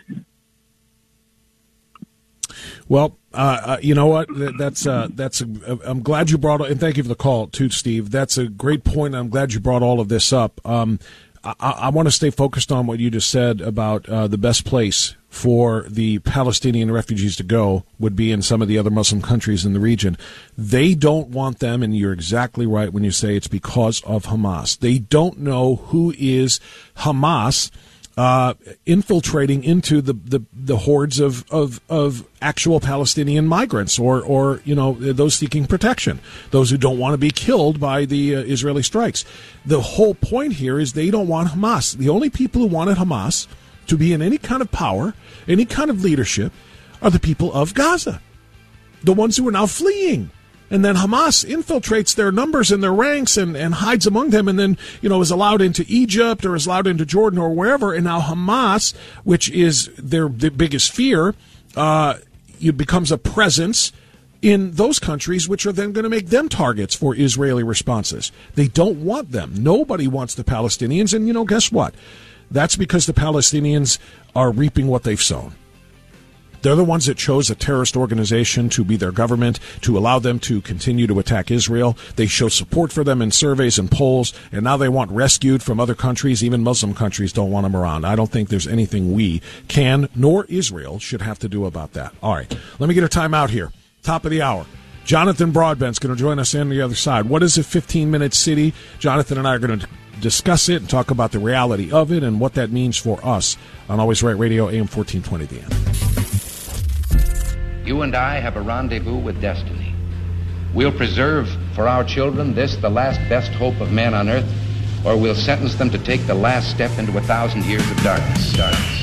Well, uh, uh, you know what? That's uh, that's. A, I'm glad you brought, and thank you for the call too, Steve. That's a great point. I'm glad you brought all of this up. Um, I, I want to stay focused on what you just said about uh, the best place for the Palestinian refugees to go would be in some of the other Muslim countries in the region. They don't want them, and you're exactly right when you say it's because of Hamas. They don't know who is Hamas uh, infiltrating into the, the, the hordes of, of, of actual Palestinian migrants or, or, you know, those seeking protection, those who don't want to be killed by the uh, Israeli strikes. The whole point here is they don't want Hamas. The only people who wanted Hamas to be in any kind of power, any kind of leadership, are the people of Gaza, the ones who are now fleeing. And then Hamas infiltrates their numbers and their ranks and, and hides among them, and then, you know, is allowed into Egypt or is allowed into Jordan or wherever. And now Hamas, which is their, their biggest fear, uh, it becomes a presence in those countries, which are then going to make them targets for Israeli responses. They don't want them. Nobody wants the Palestinians. And, you know, guess what? That's because the Palestinians are reaping what they've sown. They're the ones that chose a terrorist organization to be their government, to allow them to continue to attack Israel. They show support for them in surveys and polls, and now they want rescued from other countries. Even Muslim countries don't want them around. I don't think there's anything we can, nor Israel, should have to do about that. All right, let me get a timeout here. Top of the hour. Jonathan Broadbent's going to join us on the other side. What is a fifteen-minute city? Jonathan and I are going to discuss it and talk about the reality of it and what that means for us on Always Right Radio, A M fourteen twenty The Answer. You and I have a rendezvous with destiny. We'll preserve for our children this, the last best hope of man on earth, or we'll sentence them to take the last step into a thousand years of darkness. darkness.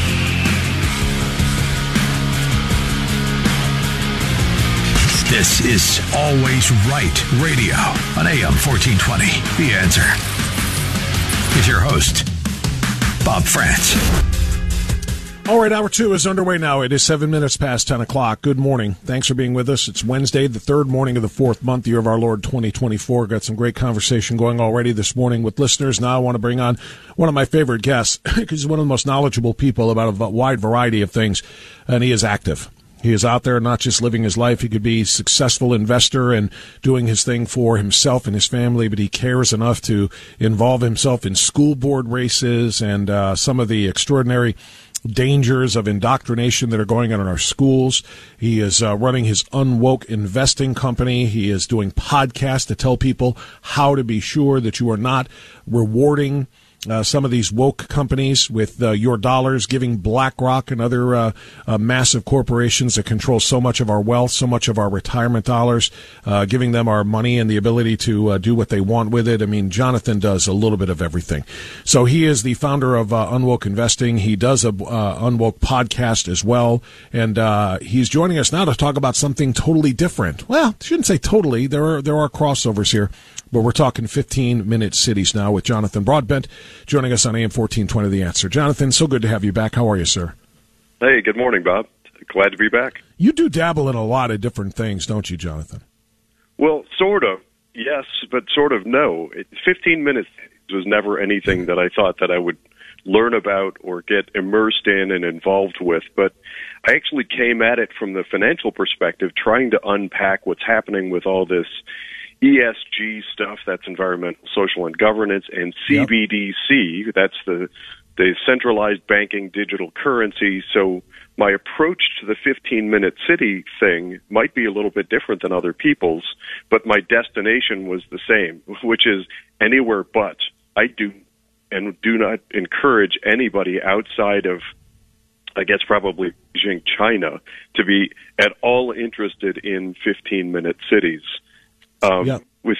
This is Always Right Radio on A M fourteen twenty The Answer. With your host, Bob France. All right, hour two is underway now. It is seven minutes past ten o'clock. Good morning. Thanks for being with us. It's Wednesday, the third morning of the fourth month, year of our Lord twenty twenty-four. Got some great conversation going already this morning with listeners. Now I want to bring on one of my favorite guests because he's one of the most knowledgeable people about a wide variety of things, and he is active. He is out there not just living his life. He could be a successful investor and doing his thing for himself and his family, but he cares enough to involve himself in school board races and uh, some of the extraordinary dangers of indoctrination that are going on in our schools. He is uh, running his Unwoke Investing company. He is doing podcasts to tell people how to be sure that you are not rewarding Uh, some of these woke companies with uh, your dollars, giving BlackRock and other uh, uh, massive corporations that control so much of our wealth, so much of our retirement dollars, uh, giving them our money and the ability to uh, do what they want with it. I mean, Jonathan does a little bit of everything. So he is the founder of uh, Unwoke Investing. He does a uh, Unwoke podcast as well, and uh, he's joining us now to talk about something totally different. Well, I shouldn't say totally. There are there are crossovers here. But we're talking fifteen-minute cities now with Jonathan Broadbent joining us on A M fourteen twenty The Answer. Jonathan, so good to have you back. How are you, sir? Hey, good morning, Bob. Glad to be back. You do dabble in a lot of different things, don't you, Jonathan? Well, sort of, yes, but sort of no. It, fifteen minutes was never anything that I thought that I would learn about or get immersed in and involved with. But I actually came at it from the financial perspective, trying to unpack what's happening with all this E S G stuff, that's environmental, social, and governance, and C B D C, yep. That's the the centralized banking digital currency. So my approach to the fifteen-minute city thing might be a little bit different than other people's, but my destination was the same, which is anywhere but. I do and do not encourage anybody outside of, I guess, probably Beijing, China, to be at all interested in fifteen-minute cities. Um, yeah. With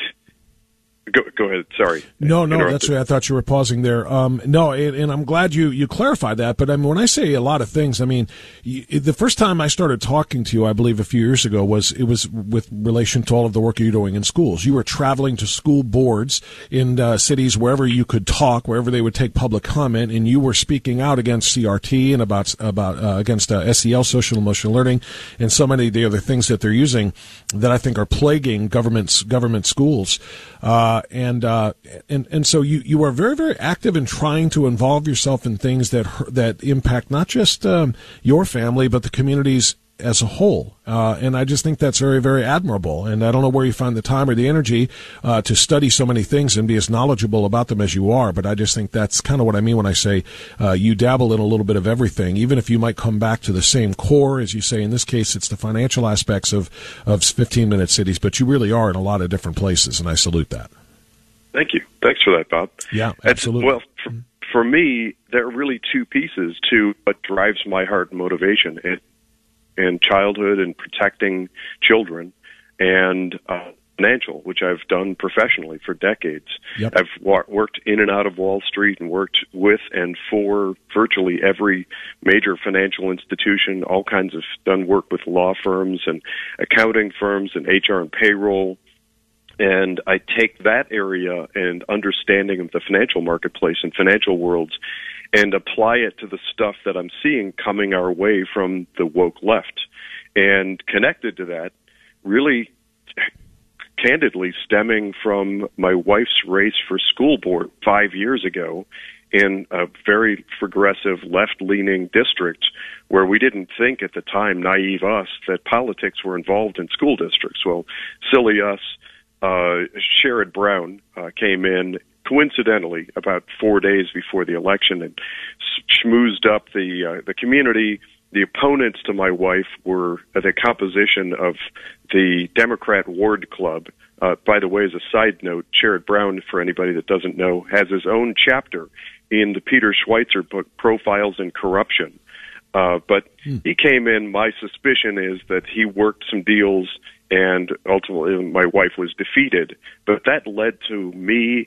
go, go ahead. Sorry. No, no, that's right. I thought you were pausing there. Um, no, and, and I'm glad you, you clarified that. But I mean, when I say a lot of things, I mean, you, the first time I started talking to you, I believe a few years ago, was it was with relation to all of the work you're doing in schools. You were traveling to school boards in uh, cities wherever you could talk, wherever they would take public comment, and you were speaking out against C R T and about about uh, against uh, S E L, social emotional learning, and so many of the other things that they're using that I think are plaguing governments government schools. Uh, and, uh, and, and so you, you are very, very active in trying to involve yourself in things that, that impact not just, um, your family, but the communities as a whole. Uh, and I just think that's very, very admirable. And I don't know where you find the time or the energy, uh, to study so many things and be as knowledgeable about them as you are. But I just think that's kind of what I mean when I say, uh, you dabble in a little bit of everything, even if you might come back to the same core, as you say, in this case, it's the financial aspects of, of fifteen-minute cities, but you really are in a lot of different places, and I salute that. Thank you. Thanks for that, Bob. Yeah, absolutely. Well, for, for me, there are really two pieces to what drives my heart and motivation. It, and childhood and protecting children, and uh, financial, which I've done professionally for decades. Yep. I've wa- worked in and out of Wall Street and worked with and for virtually every major financial institution, all kinds of done work with law firms and accounting firms and H R and payroll. And I take that area and understanding of the financial marketplace and financial worlds and apply it to the stuff that I'm seeing coming our way from the woke left. And connected to that, really candidly stemming from my wife's race for school board five years ago in a very progressive left-leaning district where we didn't think at the time, naive us, that politics were involved in school districts. Well, silly us, uh, Sherrod Brown uh, came in coincidentally about four days before the election and schmoozed up the uh, the community, the opponents to my wife were the composition of the Democrat Ward Club. Uh, by the way, as a side note, Sherrod Brown, for anybody that doesn't know, has his own chapter in the Peter Schweitzer book, Profiles in Corruption. Uh, but hmm. he came in, my suspicion is that he worked some deals and ultimately my wife was defeated. But that led to me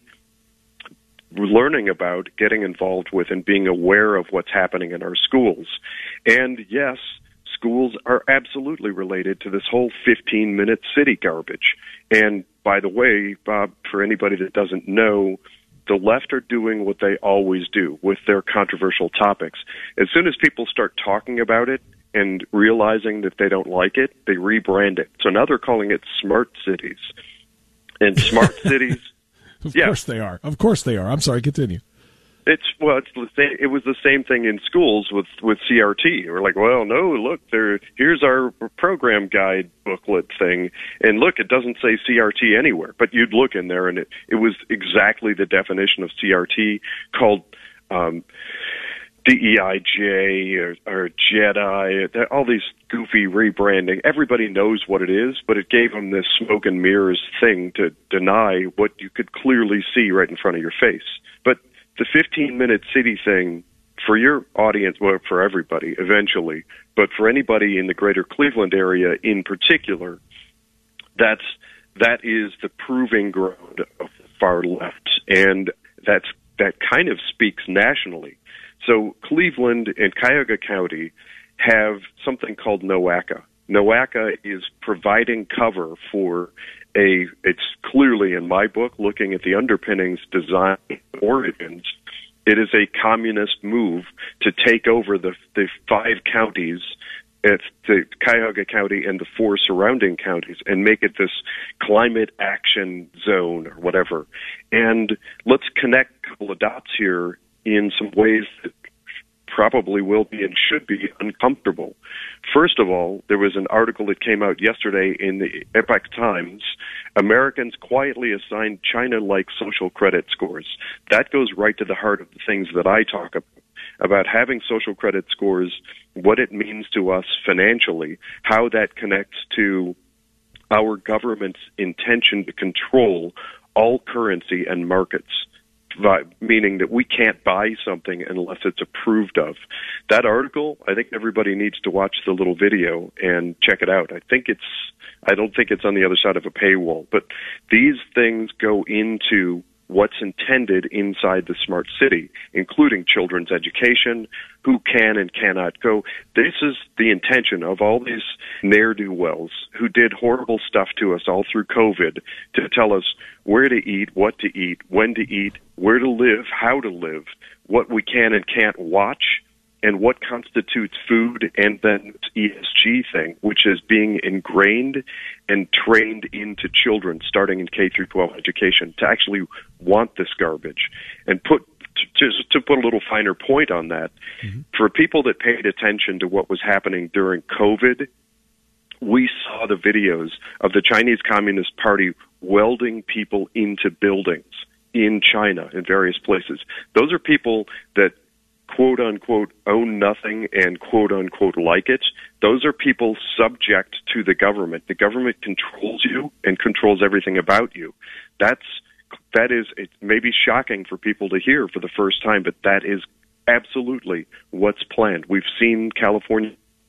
learning about, getting involved with, and being aware of what's happening in our schools. And yes, schools are absolutely related to this whole fifteen-minute city garbage. And by the way, Bob, for anybody that doesn't know, the left are doing what they always do with their controversial topics. As soon as people start talking about it and realizing that they don't like it, they rebrand it. So now they're calling it smart cities. And smart cities... Of yeah. course they are. Of course they are. I'm sorry, continue. It's well, it's the same, it was the same thing in schools with with C R T. We're like, well, no, look, there. Here's our program guide booklet thing, and look, it doesn't say C R T anywhere. But you'd look in there, and it it was exactly the definition of C R T, called um, D E I J or, or Jedi. All these goofy rebranding. Everybody knows what it is, but it gave them this smoke and mirrors thing to deny what you could clearly see right in front of your face. But the fifteen-minute city thing, for your audience, well, for everybody eventually, but for anybody in the greater Cleveland area in particular, that's that is the proving ground of the far left, and that's that kind of speaks nationally. So Cleveland and Cuyahoga County have something called NOACA. NOACA is providing cover for a, it's clearly in my book, looking at the underpinnings, design, origins, it is a communist move to take over the, the five counties, it's the Cuyahoga County and the four surrounding counties, and make it this climate action zone or whatever. And let's connect a couple of dots here in some ways that probably will be and should be uncomfortable. First of all, there was an article that came out yesterday in the Epoch Times. Americans quietly assigned China-like social credit scores. That goes right to the heart of the things that I talk about, about having social credit scores, what it means to us financially, how that connects to our government's intention to control all currency and markets, meaning that we can't buy something unless it's approved of. That article, I think everybody needs to watch the little video and check it out. I think it's, I don't think it's on the other side of a paywall, but these things go into what's intended inside the smart city, including children's education, who can and cannot go. This is the intention of all these ne'er-do-wells who did horrible stuff to us all through COVID to tell us where to eat, what to eat, when to eat, where to live, how to live, what we can and can't watch, and what constitutes food, and then E S G thing, which is being ingrained and trained into children starting in K through twelve education to actually want this garbage. And put just to put a little finer point on that, mm-hmm. for people that paid attention to what was happening during COVID, we saw the videos of the Chinese Communist Party welding people into buildings in China in various places. Those are people that quote unquote own nothing and quote unquote like it. Those are people subject to the government. The government controls you and controls everything about you. That's that is it may be shocking for people to hear for the first time, but that is absolutely what's planned. We've seen California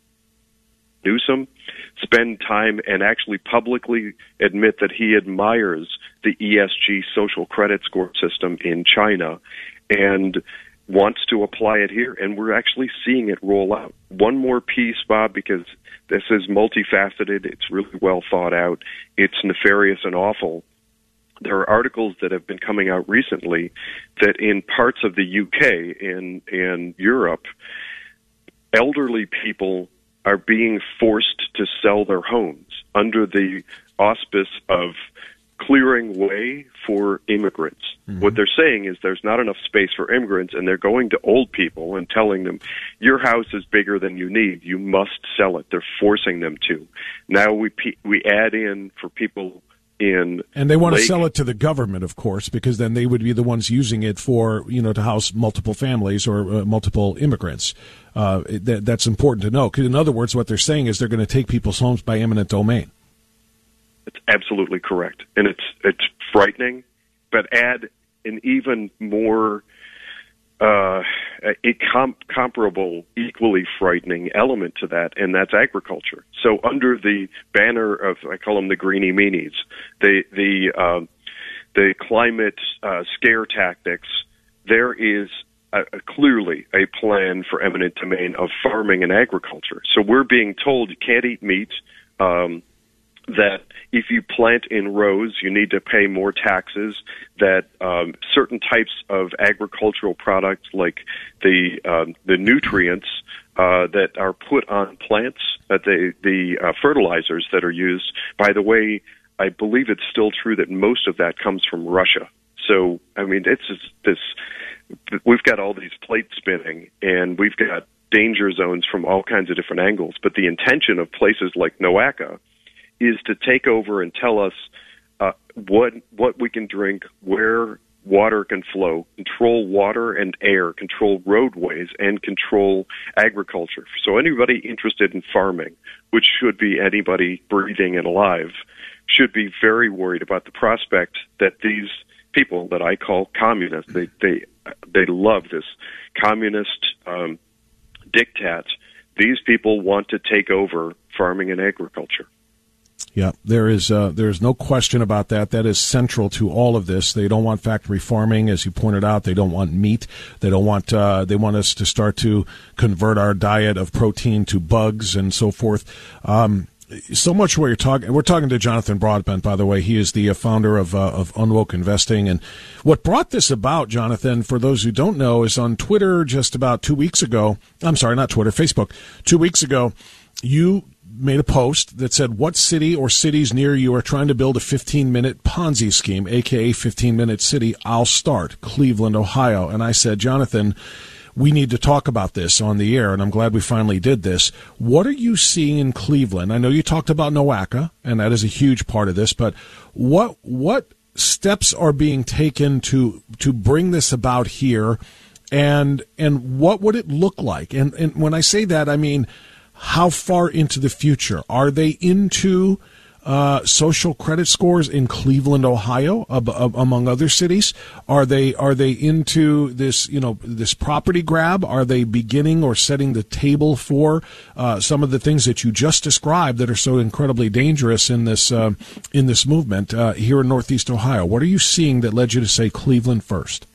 Newsom spend time and actually publicly admit that he admires the E S G social credit score system in China and wants to apply it here, and we're actually seeing it roll out. One more piece, Bob, because this is multifaceted, it's really well thought out, it's nefarious and awful. There are articles that have been coming out recently that in parts of the U K and, and Europe, elderly people are being forced to sell their homes under the auspice of clearing way for immigrants. Mm-hmm. What they're saying is there's not enough space for immigrants, and they're going to old people and telling them, your house is bigger than you need. You must sell it. They're forcing them to. Now we we add in for people in And they want Lake, to sell it to the government, of course, because then they would be the ones using it for, you know, to house multiple families or uh, multiple immigrants. Uh, th- that's important to know. 'Cause in other words, what they're saying is they're going to take people's homes by eminent domain. It's absolutely correct, and it's it's frightening. But add an even more uh, a com- comparable, equally frightening element to that, and that's agriculture. So under the banner of, I call them the greenie meanies, the the um, the climate uh, scare tactics, there is a, a clearly a plan for eminent domain of farming and agriculture. So we're being told you can't eat meat. Um, that if you plant in rows, you need to pay more taxes, that um, certain types of agricultural products like the um, the nutrients uh, that are put on plants, that the, the uh, fertilizers that are used, by the way, I believe it's still true that most of that comes from Russia. So, I mean, it's just this, we've got all these plates spinning, and we've got danger zones from all kinds of different angles, but the intention of places like NOACA is to take over and tell us uh, what what we can drink, where water can flow, control water and air, control roadways, and control agriculture. So anybody interested in farming, which should be anybody breathing and alive, should be very worried about the prospect that these people that I call communists, they they they love this communist um, diktat. These people want to take over farming and agriculture. Yeah, there is uh, there is no question about that. That is central to all of this. They don't want factory farming, as you pointed out. They don't want meat. They don't want uh, they want us to start to convert our diet of protein to bugs and so forth. Um, so much where you're talking. We're talking to Jonathan Broadbent, by the way. He is the uh, founder of uh, of Unwoke Investing, and what brought this about, Jonathan, for those who don't know, is on Twitter just about two weeks ago. I'm sorry, not Twitter, Facebook. Two weeks ago, you made a post that said, what city or cities near you are trying to build a fifteen-minute Ponzi scheme, a k a fifteen-minute city? I'll start. Cleveland, Ohio. And I said, Jonathan, we need to talk about this on the air, and I'm glad we finally did this. What are you seeing in Cleveland? I know you talked about NOACA, and that is a huge part of this, but what what steps are being taken to to bring this about here, and and what would it look like? And and when I say that, I mean, how far into the future? Are they into uh, social credit scores in Cleveland, Ohio, ab- ab- among other cities? Are they are they into this, you know, this property grab? Are they beginning or setting the table for uh, some of the things that you just described that are so incredibly dangerous in this uh, in this movement uh, here in Northeast Ohio? What are you seeing that led you to say Cleveland first?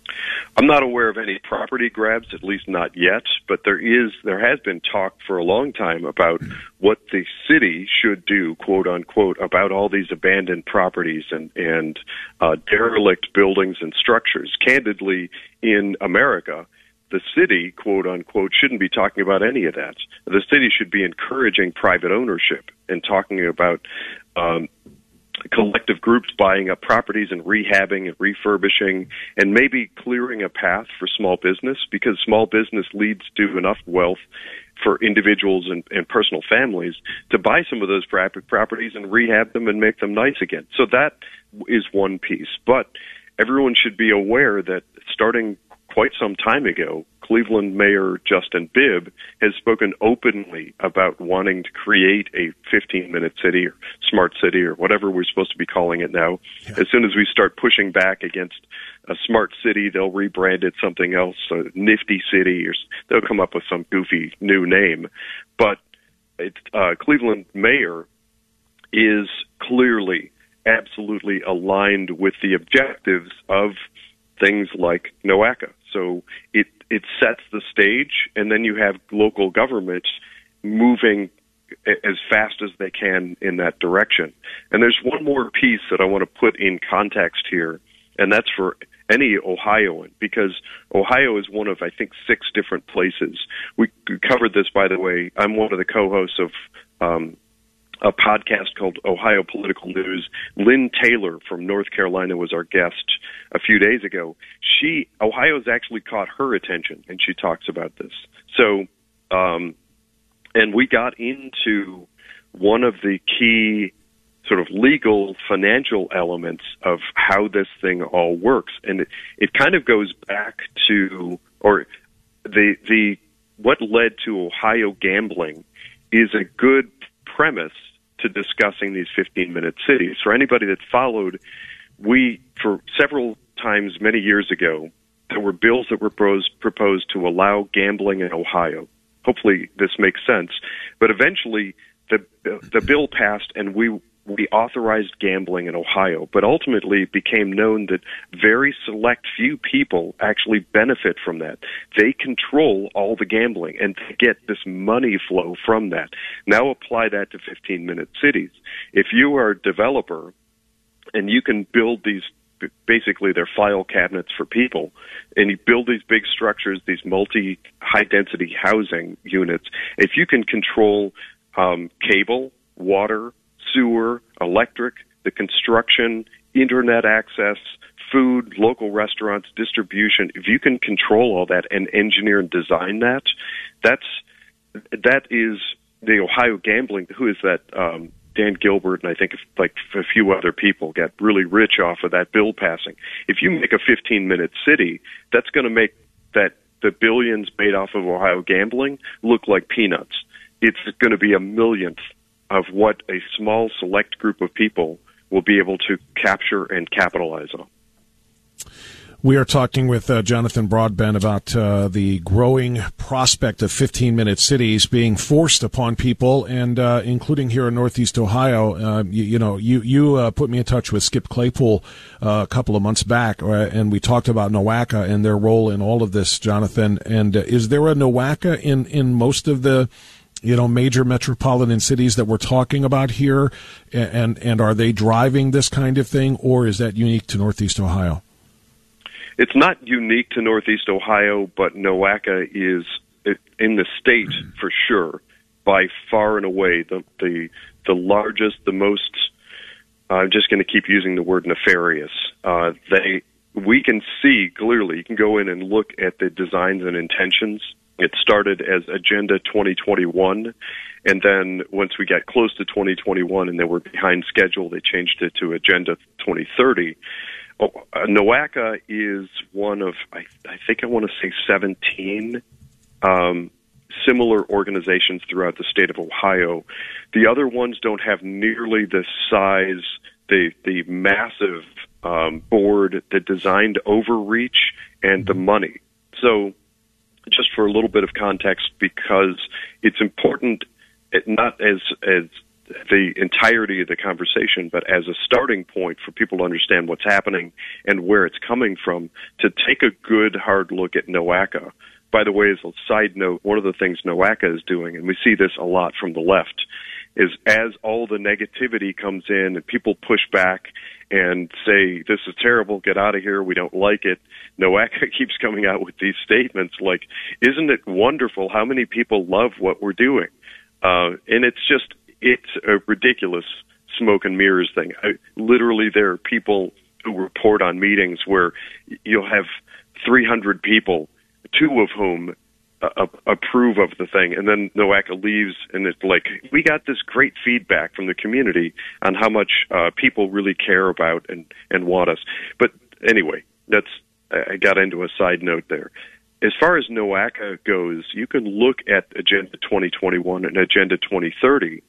I'm not aware of any property grabs, at least not yet, but there is, there has been talk for a long time about what the city should do, quote unquote, about all these abandoned properties and, and uh, derelict buildings and structures. Candidly, in America, the city, quote unquote, shouldn't be talking about any of that. The city should be encouraging private ownership and talking about um, collective groups buying up properties and rehabbing and refurbishing and maybe clearing a path for small business, because small business leads to enough wealth for individuals and, and personal families to buy some of those properties and rehab them and make them nice again. So that is one piece. But everyone should be aware that starting quite some time ago, Cleveland Mayor Justin Bibb has spoken openly about wanting to create a fifteen-minute city or smart city or whatever we're supposed to be calling it now. Yeah. As soon as we start pushing back against a smart city, they'll rebrand it something else, a nifty city, or they'll come up with some goofy new name. But it, uh, Cleveland Mayor is clearly, absolutely aligned with the objectives of things like NOACA. So it, it sets the stage, and then you have local governments moving as fast as they can in that direction. And there's one more piece that I want to put in context here, and that's for any Ohioan, because Ohio is one of, I think, six different places. We covered this, by the way. I'm one of the co-hosts of um, a podcast called Ohio Political News. Lynn Taylor from North Carolina was our guest a few days ago. She, Ohio's actually caught her attention, and she talks about this. So, um, and we got into one of the key sort of legal, financial elements of how this thing all works. And it, it kind of goes back to, or the the what led to Ohio gambling is a good premise to discussing these fifteen-minute cities. For anybody that followed, we, for several times many years ago, there were bills that were proposed, proposed to allow gambling in Ohio. Hopefully this makes sense. But eventually the the bill passed and we we authorized gambling in Ohio, but ultimately it became known that very select few people actually benefit from that. They control all the gambling and they get this money flow from that. Now apply that to fifteen-minute cities. If you are a developer and you can build these, basically they're file cabinets for people, and you build these big structures, these multi-high-density housing units, if you can control um, cable, water, sewer, electric, the construction, internet access, food, local restaurants, distribution, if you can control all that and engineer and design that, that's that is the Ohio gambling. Who is that? Um, Dan Gilbert and I think like a few other people got really rich off of that bill passing. If you make a fifteen-minute city, that's going to make that the billions made off of Ohio gambling look like peanuts. It's going to be a millionth of what a small select group of people will be able to capture and capitalize on. We are talking with uh, Jonathan Broadbent about uh, the growing prospect of fifteen-minute cities being forced upon people, and uh, including here in Northeast Ohio. Uh, you, you know, you you uh, put me in touch with Skip Claypool uh, a couple of months back, uh, and we talked about NOACA and their role in all of this, Jonathan. And uh, is there a NOACA in, in most of the you know, major metropolitan cities that we're talking about here, and and are they driving this kind of thing, or is that unique to Northeast Ohio? It's not unique to Northeast Ohio, but NOACA is in the state for sure, by far and away the the, the largest, the most. Uh, I'm just going to keep using the word nefarious. Uh, they we can see clearly. You can go in and look at the designs and intentions. It started as Agenda twenty twenty-one, and then once we got close to twenty twenty-one and they were behind schedule, they changed it to Agenda twenty thirty. Oh, uh, NOACA is one of, I, I think I want to say seventeen um, similar organizations throughout the state of Ohio. The other ones don't have nearly the size, the, the massive um, board, the designed overreach, and the money. So, just for a little bit of context, because it's important, not as as the entirety of the conversation, but as a starting point for people to understand what's happening and where it's coming from, to take a good, hard look at NOACA. By the way, as a side note, one of the things NOACA is doing, and we see this a lot from the left, is as all the negativity comes in and people push back and say, this is terrible, get out of here, we don't like it, NOACA keeps coming out with these statements like, isn't it wonderful how many people love what we're doing? Uh, and it's just, it's a ridiculous smoke and mirrors thing. I, literally, there are people who report on meetings where you'll have three hundred people, two of whom uh, approve of the thing, and then NOACA leaves, and it's like, we got this great feedback from the community on how much uh, people really care about and, and want us. But anyway, that's I got into a side note there. As far as NOACA goes, you can look at Agenda twenty twenty-one and Agenda twenty thirty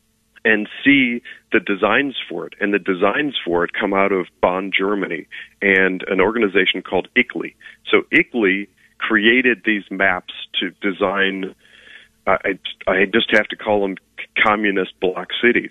and see the designs for it. And the designs for it come out of Bonn, Germany, and an organization called I C L I. So I C L I created these maps to design, uh, I, I just have to call them communist bloc cities,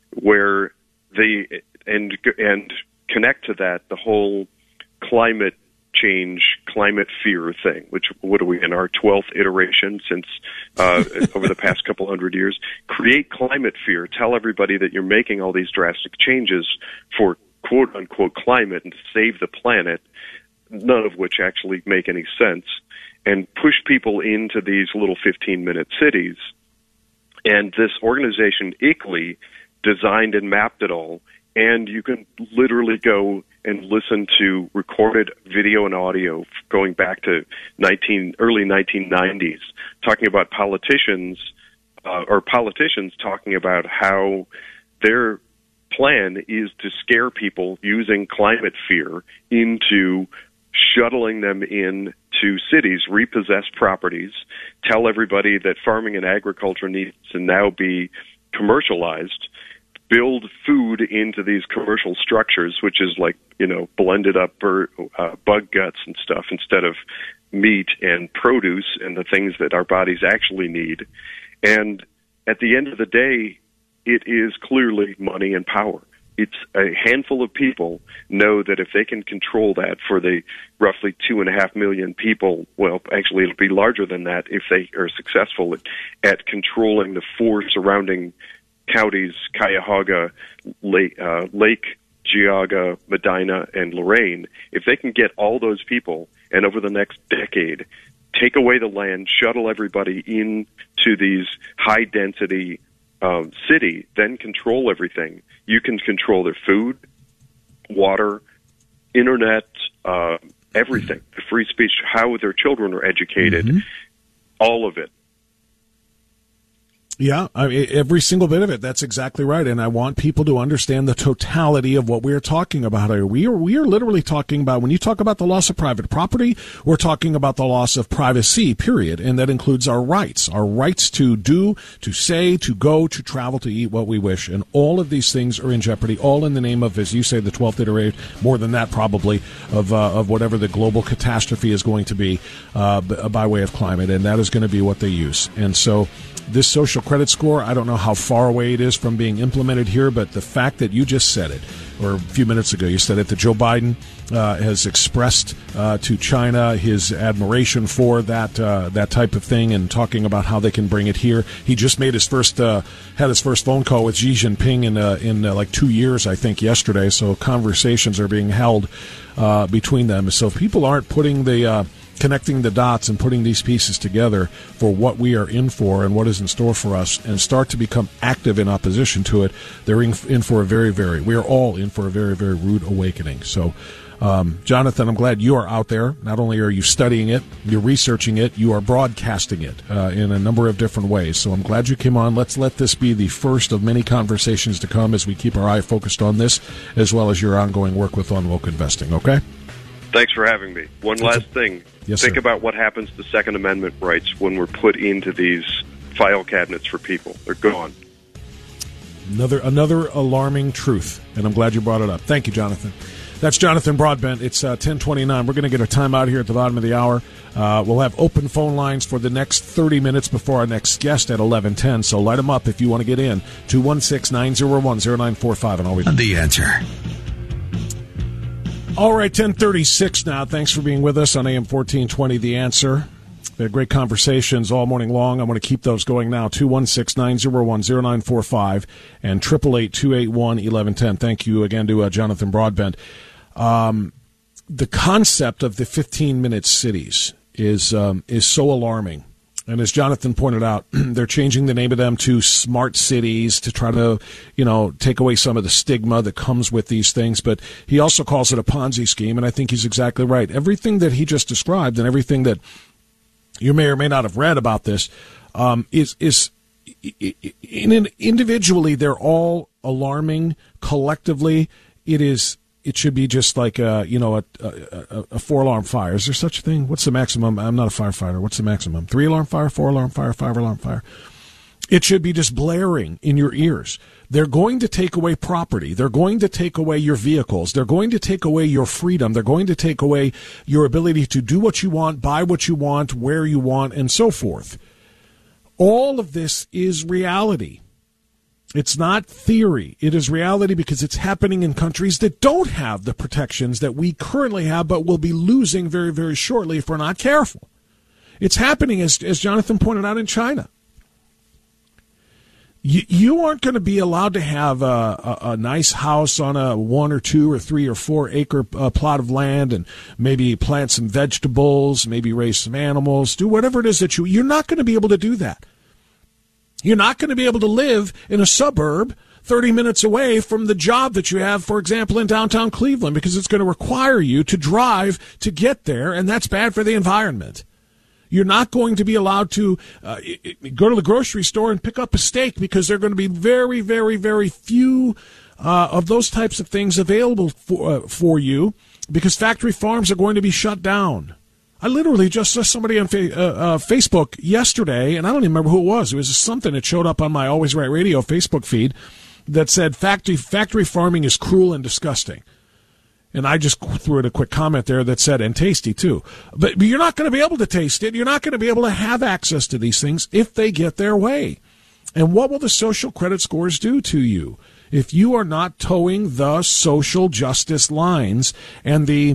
where they, and, and connect to that the whole climate change, climate fear thing, which, what are we, in our twelfth iteration since uh, over the past couple hundred years? Create climate fear. Tell everybody that you're making all these drastic changes for quote-unquote climate and to save the planet, none of which actually make any sense, and push people into these little fifteen-minute cities. And this organization, I C L I, designed and mapped it all, and you can literally go and listen to recorded video and audio going back to nineteen early nineteen nineties, talking about politicians uh, or politicians talking about how they're plan is to scare people using climate fear into shuttling them in to cities, repossess properties, tell everybody that farming and agriculture needs to now be commercialized, build food into these commercial structures, which is like, you know, blended up bird, uh, bug guts and stuff instead of meat and produce and the things that our bodies actually need. And at the end of the day, it is clearly money and power. It's a handful of people know that if they can control that for the roughly two and a half million people, well, actually it'll be larger than that if they are successful at, at controlling the four surrounding counties, Cuyahoga, Lake, uh, Lake, Geauga, Medina, and Lorraine. If they can get all those people, and over the next decade, take away the land, shuttle everybody into these high-density um, city, then control everything. You can control their food, water, internet, uh, everything, the free speech, how their children are educated, mm-hmm. all of it. Yeah, I mean, every single bit of it. That's exactly right. And I want people to understand the totality of what we are talking about here. We are, we are literally talking about, when you talk about the loss of private property, we're talking about the loss of privacy, period. And that includes our rights, our rights to do, to say, to go, to travel, to eat what we wish. And all of these things are in jeopardy, all in the name of, as you say, the twelfth iteration, more than that probably, of, uh, of whatever the global catastrophe is going to be, uh, by way of climate. And that is going to be what they use. And so, this social credit score, I don't know how far away it is from being implemented here, but the fact that you just said it, or a few minutes ago you said it, that Joe Biden uh, has expressed uh, to China his admiration for that uh, that type of thing, and talking about how they can bring it here. He just made his first uh, had his first phone call with Xi Jinping in uh, in uh, like two years, I think, yesterday. So conversations are being held uh, between them. So if people aren't putting the uh, connecting the dots and putting these pieces together for what we are in for and what is in store for us, and start to become active in opposition to it, they're in, in for a very, very, we are all in for a very, very rude awakening. So, um, Jonathan, I'm glad you are out there. Not only are you studying it, you're researching it, you are broadcasting it uh, in a number of different ways. So I'm glad you came on. Let's let this be the first of many conversations to come as we keep our eye focused on this, as well as your ongoing work with On Woke Investing, okay? Thanks for having me. One last thing. Yes, Think sir. about what happens to Second Amendment rights when we're put into these file cabinets for people. They're gone. Another another alarming truth, and I'm glad you brought it up. Thank you, Jonathan. That's Jonathan Broadbent. It's uh, ten twenty-nine. We're going to get our time out here at the bottom of the hour. Uh, we'll have open phone lines for the next thirty minutes before our next guest at eleven ten, so light them up if you want to get in. two one six, nine zero one, zero nine four five, and always The Answer. All right, ten thirty-six now. Thanks for being with us on A M fourteen twenty, The Answer. We had great conversations all morning long. I want to keep those going now. two one six, nine zero one, zero nine four five and eight eight eight, two eight one, one one one zero. Thank you again to uh, Jonathan Broadbent. Um, the concept of the fifteen-minute cities is um, is so alarming. And as Jonathan pointed out, they're changing the name of them to smart cities to try to, you know, take away some of the stigma that comes with these things. But he also calls it a Ponzi scheme, and I think he's exactly right. Everything that he just described and everything that you may or may not have read about this um, is is in an, individually they're all alarming. Collectively, it is. It should be just like a, you know, a, a, a four-alarm fire. Is there such a thing? What's the maximum? I'm not a firefighter. What's the maximum? Three-alarm fire, four-alarm fire, five-alarm fire. It should be just blaring in your ears. They're going to take away property. They're going to take away your vehicles. They're going to take away your freedom. They're going to take away your ability to do what you want, buy what you want, where you want, and so forth. All of this is reality. It's not theory. It is reality because it's happening in countries that don't have the protections that we currently have, but will be losing very, very shortly if we're not careful. It's happening, as, as Jonathan pointed out, in China. You, you aren't going to be allowed to have a, a, a nice house on a one or two or three or four acre uh, plot of land and maybe plant some vegetables, maybe raise some animals, do whatever it is that you, you're not going to be able to do that. You're not going to be able to live in a suburb thirty minutes away from the job that you have, for example, in downtown Cleveland, because it's going to require you to drive to get there, and that's bad for the environment. You're not going to be allowed to uh, go to the grocery store and pick up a steak because there are going to be very, very, very few uh, of those types of things available for, uh, for you, because factory farms are going to be shut down. I literally just saw somebody on fa- uh, uh, Facebook yesterday, and I don't even remember who it was. It was something that showed up on my Always Right Radio Facebook feed that said factory factory farming is cruel and disgusting. And I just threw in a quick comment there that said, and tasty too. But, but you're not going to be able to taste it. You're not going to be able to have access to these things if they get their way. And what will the social credit scores do to you if you are not towing the social justice lines and the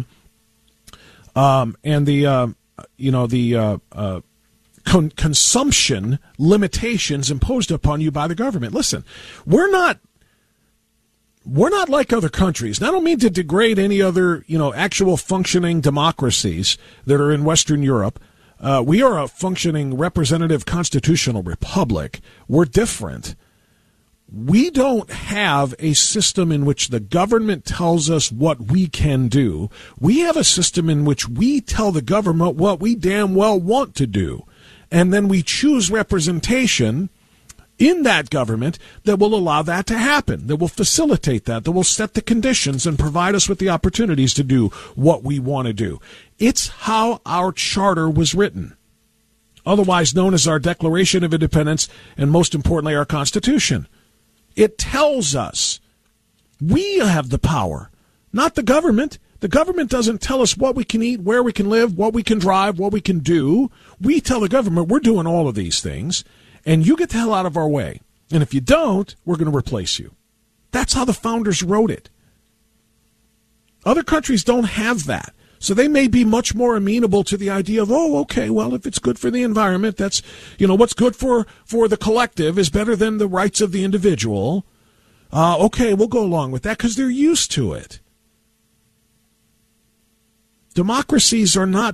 um, and the uh, you know the uh, uh, con- consumption limitations imposed upon you by the government? Listen, we're not we're not like other countries. And I don't mean to degrade any other you know actual functioning democracies that are in Western Europe. Uh, we are a functioning representative constitutional republic. We're different. We don't have a system in which the government tells us what we can do. We have a system in which we tell the government what we damn well want to do. And then we choose representation in that government that will allow that to happen, that will facilitate that, that will set the conditions and provide us with the opportunities to do what we want to do. It's how our charter was written, otherwise known as our Declaration of Independence, and most importantly, our Constitution. It tells us we have the power, not the government. The government doesn't tell us what we can eat, where we can live, what we can drive, what we can do. We tell the government we're doing all of these things, and you get the hell out of our way. And if you don't, we're going to replace you. That's how the founders wrote it. Other countries don't have that. So they may be much more amenable to the idea of, oh, okay, well, if it's good for the environment, that's, you know, what's good for, for the collective is better than the rights of the individual. Uh, okay, we'll go along with that because they're used to it. Democracies are not,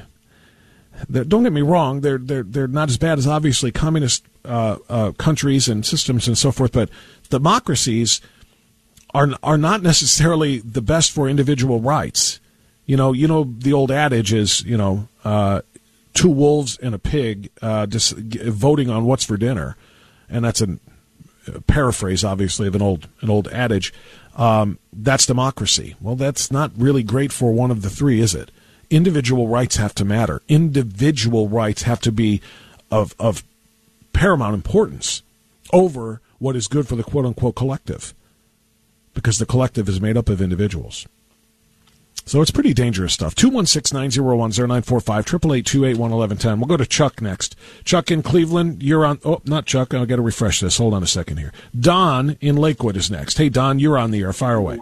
don't get me wrong, they're, they're, they're not as bad as obviously communist uh, uh, countries and systems and so forth, but democracies are are not necessarily the best for individual rights. You know, you know the old adage is, you know, uh, two wolves and a pig uh, just voting on what's for dinner, and that's a paraphrase, obviously, of an old an old adage. Um, that's democracy. Well, that's not really great for one of the three, is it? Individual rights have to matter. Individual rights have to be of of paramount importance over what is good for the quote unquote collective, because the collective is made up of individuals. So it's pretty dangerous stuff. two one six, nine zero one, zero nine four five, eight eight eight, two eight one, one one one zero. We'll go to Chuck next. Chuck in Cleveland, you're on. Oh, not Chuck. I'll get to refresh this. Hold on a second here. Don in Lakewood is next. Hey, Don, you're on the air. Fire away.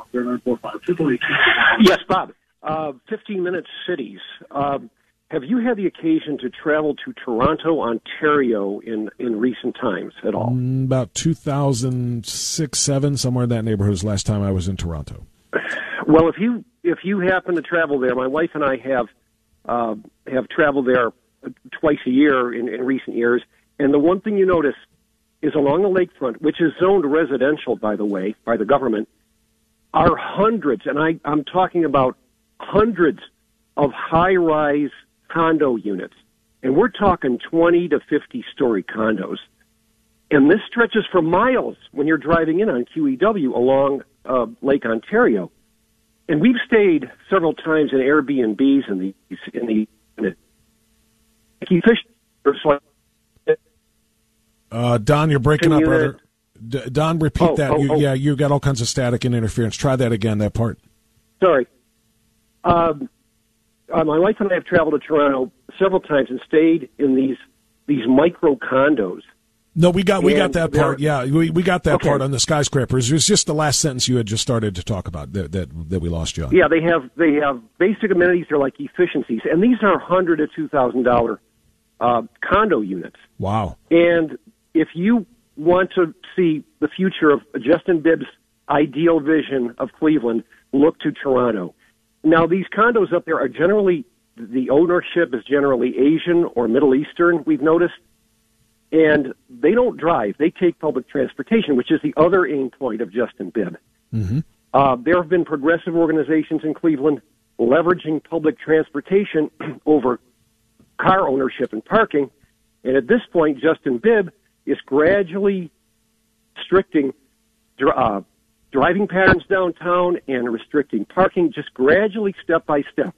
Yes, Bob. Uh, fifteen-minute cities. Uh, have you had the occasion to travel to Toronto, Ontario in, in recent times at all? Mm, about two thousand six, seven, somewhere in that neighborhood was the last time I was in Toronto. Well, if you if you happen to travel there, my wife and I have uh, have traveled there twice a year in, in recent years, and the one thing you notice is along the lakefront, which is zoned residential, by the way, by the government, are hundreds, and I, I'm talking about hundreds of high-rise condo units, and we're talking twenty to fifty-story condos. And this stretches for miles when you're driving in on Q E W along uh, Lake Ontario. And we've stayed several times in Airbnbs in the in the in the fish. Uh, Don, you're breaking up, brother. D- Don, repeat oh, that. Oh, you, oh. Yeah, you got all kinds of static and interference. Try that again. That part. Sorry. Um, uh, my wife and I have traveled to Toronto several times and stayed in these these micro condos. No, we got we And got that part. Yeah, we we got that Okay. part on the skyscrapers. It was just the last sentence you had just started to talk about that that, that we lost you on. Yeah, they have they have basic amenities. They're like efficiencies, and these are hundred to two thousand dollar uh, condo units. Wow. And if you want to see the future of Justin Bibb's ideal vision of Cleveland, look to Toronto. Now, these condos up there are generally, the ownership is generally Asian or Middle Eastern, we've noticed, and they don't drive. They take public transportation, which is the other aim point of Justin Bibb. Mm-hmm. Uh, there have been progressive organizations in Cleveland leveraging public transportation over car ownership and parking, and at this point, Justin Bibb is gradually restricting uh, driving patterns downtown and restricting parking, just gradually, step by step.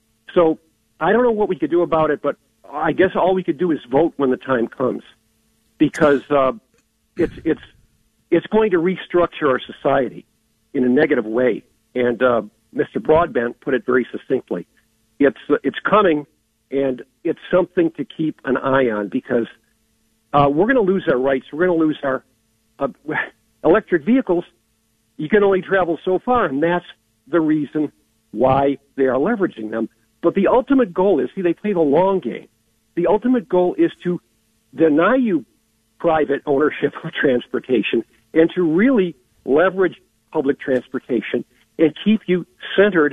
So I don't know what we could do about it, but I guess all we could do is vote when the time comes, because uh, it's it's it's going to restructure our society in a negative way. And uh, Mister Broadbent put it very succinctly. It's uh, it's coming, and it's something to keep an eye on, because uh, we're going to lose our rights. We're going to lose our uh, electric vehicles. You can only travel so far, and that's the reason why they are leveraging them. But the ultimate goal is, see, they play the long game. The ultimate goal is to deny you private ownership of transportation and to really leverage public transportation and keep you centered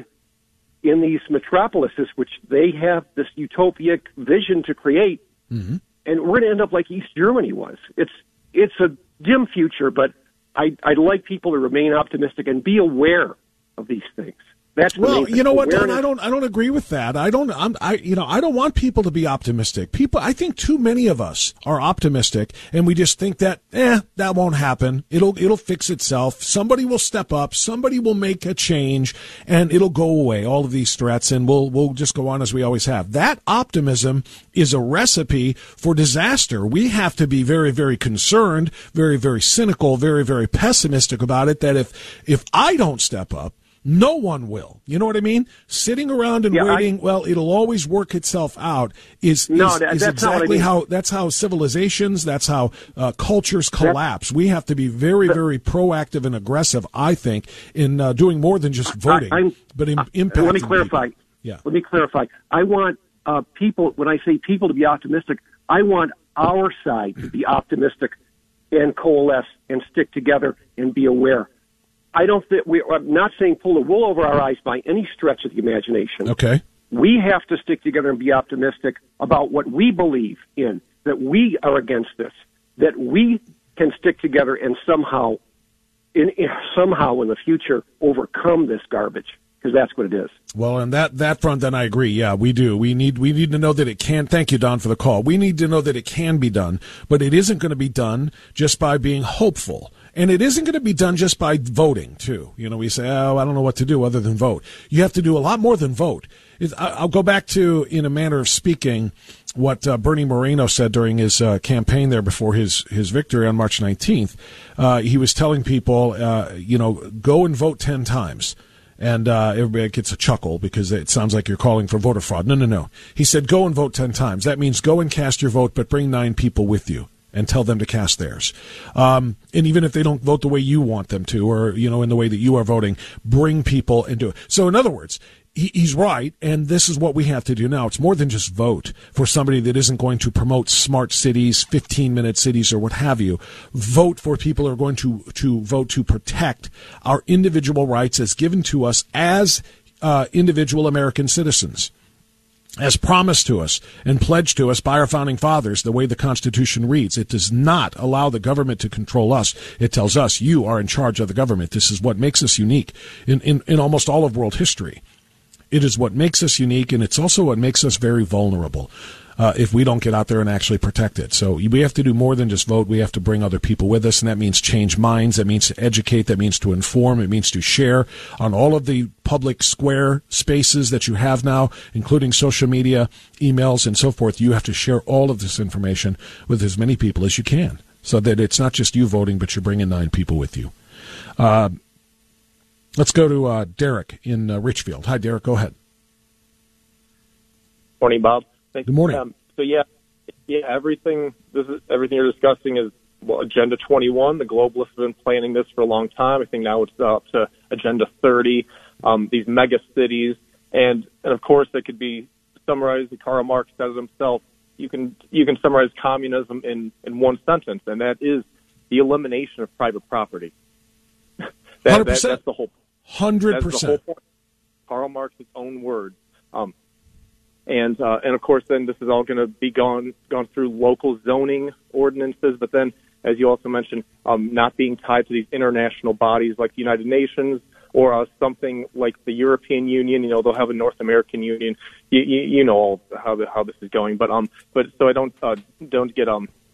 in these metropolises, which they have this utopic vision to create. Mm-hmm. And we're going to end up like East Germany was. It's it's a dim future, but I, I'd like people to remain optimistic and be aware of these things. That's the well, main you know what, Don, awareness. I don't, I don't agree with that. I don't, I'm, I, you know, I don't want people to be optimistic. People, I think too many of us are optimistic, and we just think that, eh, that won't happen. It'll, it'll fix itself. Somebody will step up. Somebody will make a change, and it'll go away. All of these threats, and we'll, we'll just go on as we always have. That optimism is a recipe for disaster. We have to be very, very concerned, very, very cynical, very, very pessimistic about it. That if, if I don't step up, no one will. You know what I mean? Sitting around and Yeah, waiting, I, well, it'll always work itself out is, No, is, that- is that's not what I exactly mean. how, that's how civilizations, that's how uh, cultures collapse. We have to be very, very proactive and aggressive, I think, in uh, doing more than just voting, I, I'm, but in, uh, impacting Let me clarify. people. Yeah. Let me clarify. I want uh, people, when I say people to be optimistic, I want our side to be optimistic and coalesce and stick together and be aware. I don't think we. I'm not saying pull the wool over our eyes by any stretch of the imagination. Okay. We have to stick together and be optimistic about what we believe in. That we are against this. That we can stick together and somehow, in, in somehow in the future, overcome this garbage. Because that's what it is. Well, on that, that front, then I agree. Yeah, we do. We need we need to know that it can. Thank you, Don, for the call. We need to know that it can be done, but it isn't going to be done just by being hopeful. And it isn't going to be done just by voting, too. You know, we say, oh, I don't know what to do other than vote. You have to do a lot more than vote. I'll go back to, in a manner of speaking, what uh, Bernie Moreno said during his uh, campaign there before his, his victory on March nineteenth. Uh, he was telling people, uh, you know, go and vote ten times. And uh, everybody gets a chuckle because it sounds like you're calling for voter fraud. No, no, no. He said, go and vote ten times. That means go and cast your vote, but bring nine people with you and tell them to cast theirs. Um, and even if they don't vote the way you want them to, or, you know, in the way that you are voting, bring people and do it. So in other words, he, he's right, and this is what we have to do now. It's more than just vote for somebody that isn't going to promote smart cities, fifteen-minute cities, or what have you. Vote for people who are going to, to vote to protect our individual rights as given to us as uh, individual American citizens, as promised to us and pledged to us by our founding fathers, the way the Constitution reads. It does not allow the government to control us. It tells us you are in charge of the government. This is what makes us unique in, in, in almost all of world history. It is what makes us unique, and it's also what makes us very vulnerable uh, if we don't get out there and actually protect it. So we have to do more than just vote. We have to bring other people with us, and that means change minds. That means to educate. That means to inform. It means to share on all of the public square spaces that you have now, including social media, emails, and so forth. You have to share all of this information with as many people as you can so that it's not just you voting, but you're bringing nine people with you. Uh, let's go to uh, Derek in uh, Richfield. Hi, Derek. Go ahead. Morning, Bob. Thank Good morning. Um, so yeah, yeah, everything this is everything you're discussing is well, Agenda twenty-one. The globalists have been planning this for a long time. I think now it's up to Agenda thirty. Um, these mega cities, and and of course it could be summarized. Karl Marx says it himself. You can you can summarize communism in in one sentence, and that is the elimination of private property. that, Hundred that, percent. that's the whole. Hundred That's the percent. whole point. Karl Marx's own words. Um, And uh, and of course, then this is all going to be gone gone through local zoning ordinances. But then, as you also mentioned, um, not being tied to these international bodies like the United Nations or uh, something like the European Union. You know, they'll have a North American Union. You, you, you know all how the, how this is going. But um, but so I don't uh, don't get um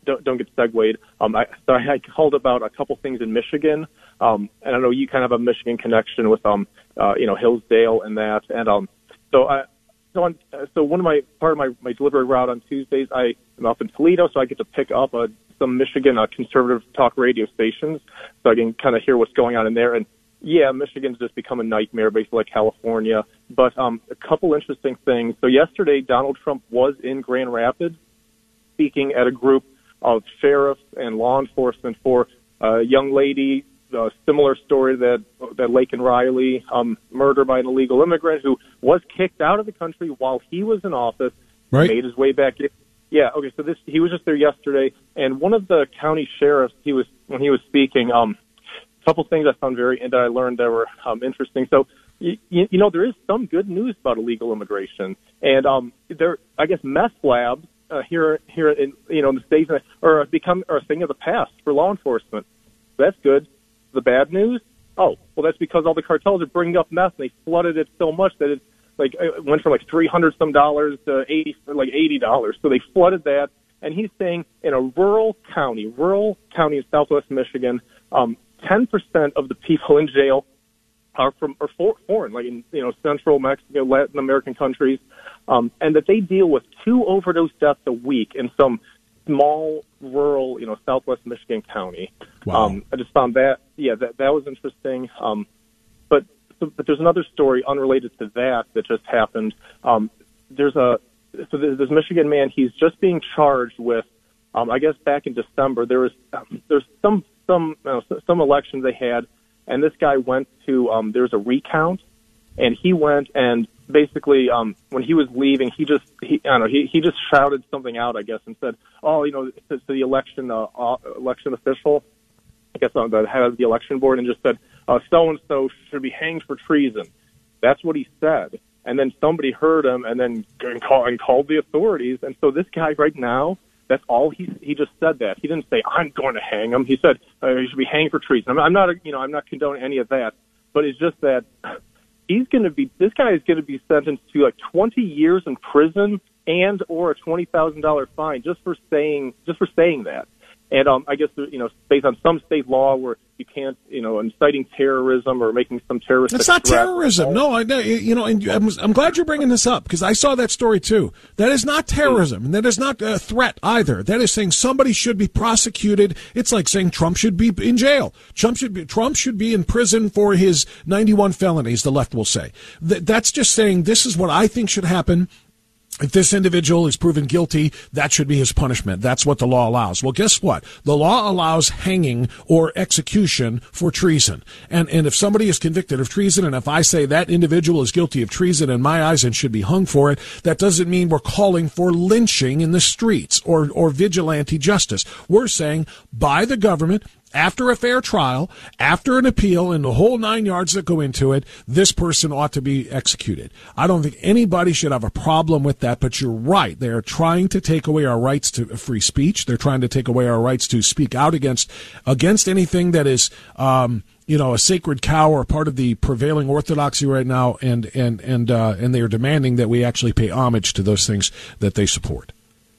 don't, don't get segued. Um, I, so I called about a couple things in Michigan, um, and I know you kind of have a Michigan connection with, um, uh, you know, Hillsdale and that. And um, so I, so on, so one of my part of my, my delivery route on Tuesdays, I am up in Toledo, so I get to pick up uh, some Michigan uh, conservative talk radio stations, so I can kind of hear what's going on in there. And yeah, Michigan's just become a nightmare, basically like California. But um, a couple interesting things. So yesterday, Donald Trump was in Grand Rapids speaking at a group of sheriffs and law enforcement for a young lady, a similar story that that Laken Riley, um, murder by an illegal immigrant who was kicked out of the country while he was in office, right. made his way back in. Yeah, okay, so this he was just there yesterday, and one of the county sheriffs, he was when he was speaking, um, a couple things I found very, that I learned that were um, interesting. So, you, you know, there is some good news about illegal immigration, and um, there, I guess, meth labs uh, here, here in you know in the states are become are a thing of the past for law enforcement. That's good. The bad news? Oh, well, that's because all the cartels are bringing up meth, and they flooded it so much that it like it went from like three hundred some dollars to eighty, like eighty dollars. So they flooded that, and he's saying in a rural county, rural county in Southwest Michigan, um, ten percent of the people in jail are from are for, foreign, like in you know Central Mexico, Latin American countries, um, and that they deal with two overdose deaths a week in some small rural, you know, Southwest Michigan county. Wow. Um, I just found that, yeah, that that was interesting. Um, but but there's another story unrelated to that that just happened. Um, there's a so there's this Michigan man. He's just being charged with, um, I guess back in December there was um, there's some some uh, some elections they had, and this guy went to um, there was a recount, and he went and basically um, when he was leaving, he just he I don't know he he just shouted something out, I guess, and said, oh, you know, to, to the election uh, uh, election official, I guess uh, the head of the election board, and just said, uh, so-and-so should be hanged for treason. That's what he said. And then somebody heard him and then and, call, and called the authorities. And so this guy right now, that's all he he just said that. He didn't say, I'm going to hang him. He said, uh, he should be hanged for treason. I'm, I'm not, you know, I'm not condoning any of that. But it's just that he's going to be, this guy is going to be sentenced to like twenty years in prison and or a twenty thousand dollars fine just for saying, just for saying that. And um, I guess, you know, based on some state law where you can't, you know, inciting terrorism or making some terrorist. It's not terrorism. No, I, you know, and I'm, I'm glad you're bringing this up because I saw that story too. That is not terrorism, and that is not a threat either. That is saying somebody should be prosecuted. It's like saying Trump should be in jail. Trump should be, Trump should be in prison for his ninety-one felonies, the left will say. That, that's just saying this is what I think should happen. If this individual is proven guilty, that should be his punishment. That's what the law allows. Well, guess what? The law allows hanging or execution for treason. And and if somebody is convicted of treason, and if I say that individual is guilty of treason in my eyes and should be hung for it, that doesn't mean we're calling for lynching in the streets or, or vigilante justice. We're saying by the government, after a fair trial, after an appeal, and the whole nine yards that go into it, this person ought to be executed. I don't think anybody should have a problem with that, but you're right. They are trying to take away our rights to free speech. They're trying to take away our rights to speak out against against anything that is, um, you know, a sacred cow or part of the prevailing orthodoxy right now, and and and uh, and they are demanding that we actually pay homage to those things that they support.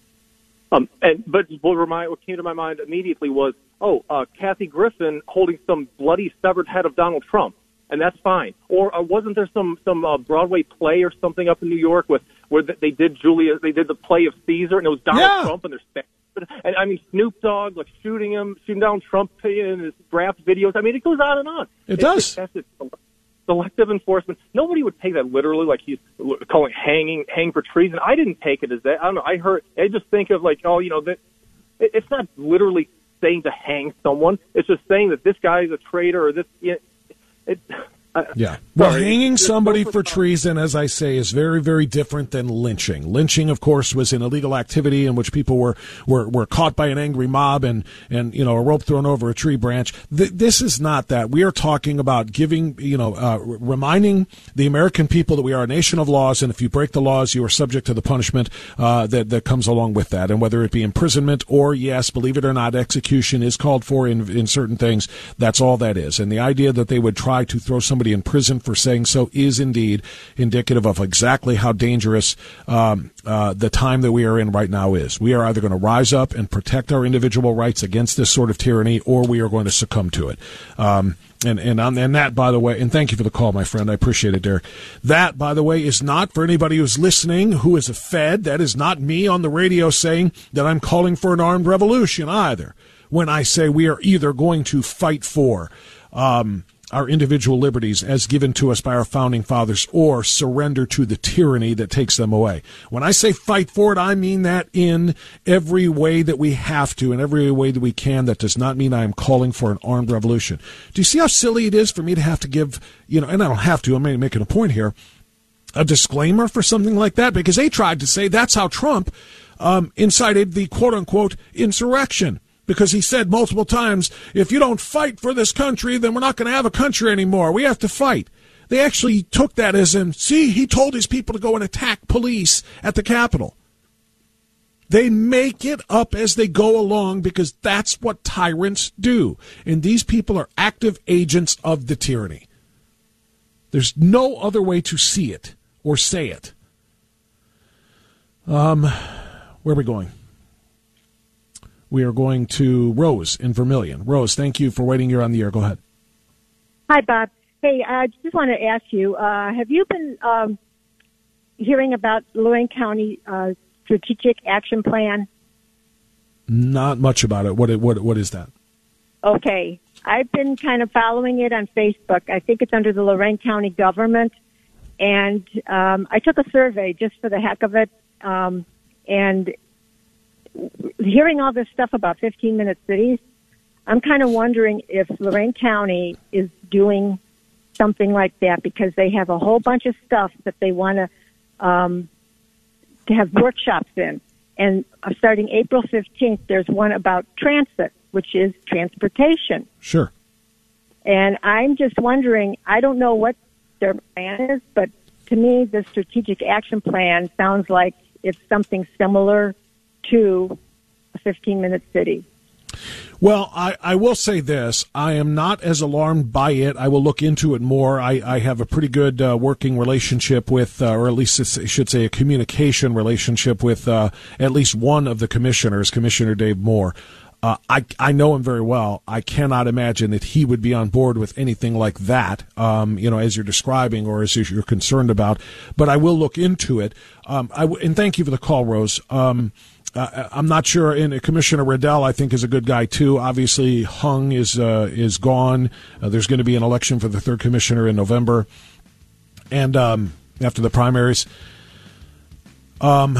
Um, and but what, remind, what came to my mind immediately was, oh, uh, Kathy Griffin holding some bloody severed head of Donald Trump, and that's fine. Or uh, wasn't there some some uh, Broadway play or something up in New York with where they did Julia, they did the play of Caesar, and it was Donald yeah. Trump, and they're and I mean Snoop Dogg like shooting him, shooting down Trump in his rap videos. I mean, it goes on and on. It does. It's, it's, it's selective enforcement. Nobody would take that literally, like he's calling hanging hang for treason. I didn't take it as that. I don't know. I heard. I just think of like, oh, you know, that it, it's not literally saying to hang someone. It's just saying that this guy is a traitor or this. It, it, I, yeah. Well, sorry, hanging somebody for treason, as I say, is very, very different than lynching. Lynching, of course, was an illegal activity in which people were, were, were caught by an angry mob and, and, you know, a rope thrown over a tree branch. Th- this is not that. We are talking about giving, you know, uh, reminding the American people that we are a nation of laws, and if you break the laws, you are subject to the punishment uh, that, that comes along with that. And whether it be imprisonment or, yes, believe it or not, execution is called for in, in certain things, that's all that is. And the idea that they would try to throw somebody somebody in prison for saying so is indeed indicative of exactly how dangerous um, uh, the time that we are in right now is. We are either going to rise up and protect our individual rights against this sort of tyranny, or we are going to succumb to it. Um, and and on, and that, by the way, and thank you for the call, my friend. I appreciate it, Derek. That, by the way, is not for anybody who's listening who is a Fed. That is not me on the radio saying that I'm calling for an armed revolution either. When I say we are either going to fight for um, our individual liberties as given to us by our founding fathers, or surrender to the tyranny that takes them away. When I say fight for it, I mean that in every way that we have to, in every way that we can. That does not mean I am calling for an armed revolution. Do you see how silly it is for me to have to give, you know, and I don't have to, I'm making a point here, a disclaimer for something like that? Because they tried to say that's how Trump um, incited the quote-unquote insurrection. Because he said multiple times, if you don't fight for this country, then we're not going to have a country anymore. We have to fight. They actually took that as in, see, he told his people to go and attack police at the Capitol. They make it up as they go along because that's what tyrants do. And these people are active agents of the tyranny. There's no other way to see it or say it. Um, where are we going? We are going to Rose in Vermilion. Rose, thank you for waiting. You're on the air. Go ahead. Hi, Bob. Hey, I just want to ask you, uh, have you been um, hearing about Lorain County uh, Strategic Action Plan? Not much about it. What what what is that? Okay. I've been kind of following it on Facebook. I think it's under the Lorain County government. And um, I took a survey just for the heck of it. Um, and hearing all this stuff about fifteen-minute cities, I'm kind of wondering if Lorain County is doing something like that, because they have a whole bunch of stuff that they want to um, to have workshops in. And starting April fifteenth, there's one about transit, which is transportation. Sure. And I'm just wondering, I don't know what their plan is, but to me, the Strategic Action Plan sounds like it's something similar to a fifteen-minute city. Well, I, I will say this. I am not as alarmed by it. I will look into it more. I, I have a pretty good uh, working relationship with, uh, or at least I should say a communication relationship with uh, at least one of the commissioners, Commissioner Dave Moore. Uh, I, I know him very well. I cannot imagine that he would be on board with anything like that, um, you know, as you're describing or as you're concerned about. But I will look into it. Um, I w- and thank you for the call, Rose. Um, uh, I'm not sure. And Commissioner Riddell, I think, is a good guy too. Obviously, Hung is uh, is gone. Uh, there's going to be an election for the third commissioner in November, and um, after the primaries. Um.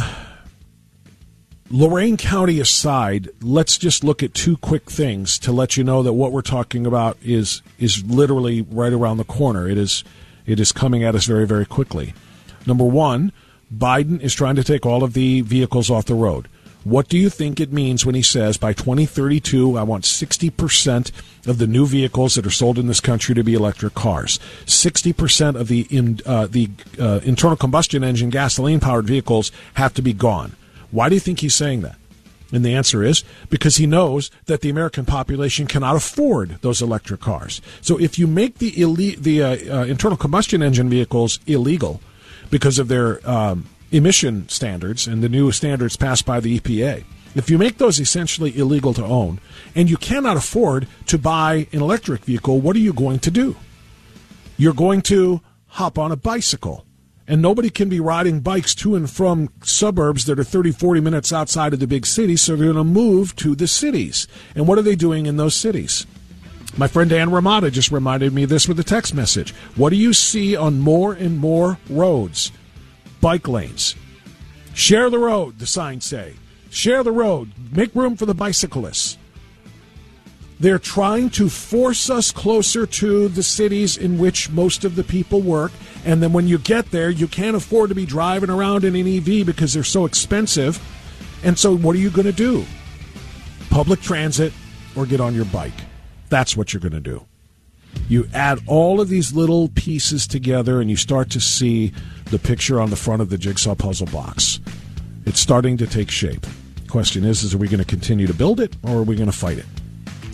Lorain County aside, let's just look at two quick things to let you know that what we're talking about is is literally right around the corner. It is it is coming at us very, very quickly. Number one, Biden is trying to take all of the vehicles off the road. What do you think it means when he says by twenty thirty-two, I want sixty percent of the new vehicles that are sold in this country to be electric cars? sixty percent of the in, uh, the uh, internal combustion engine gasoline-powered vehicles have to be gone. Why do you think he's saying that? And the answer is because he knows that the American population cannot afford those electric cars. So if you make the ille- the uh, uh, internal combustion engine vehicles illegal because of their um, emission standards and the new standards passed by the E P A, if you make those essentially illegal to own and you cannot afford to buy an electric vehicle, what are you going to do? You're going to hop on a bicycle. And nobody can be riding bikes to and from suburbs that are thirty, forty minutes outside of the big cities, so they're going to move to the cities. And what are they doing in those cities? My friend Dan Ramada just reminded me of this with a text message. What do you see on more and more roads? Bike lanes. Share the road, the signs say. Share the road. Make room for the bicyclists. They're trying to force us closer to the cities in which most of the people work. And then when you get there, you can't afford to be driving around in an E V because they're so expensive. And so what are you going to do? Public transit or get on your bike. That's what you're going to do. You add all of these little pieces together and you start to see the picture on the front of the jigsaw puzzle box. It's starting to take shape. The question is, is are we going to continue to build it or are we going to fight it?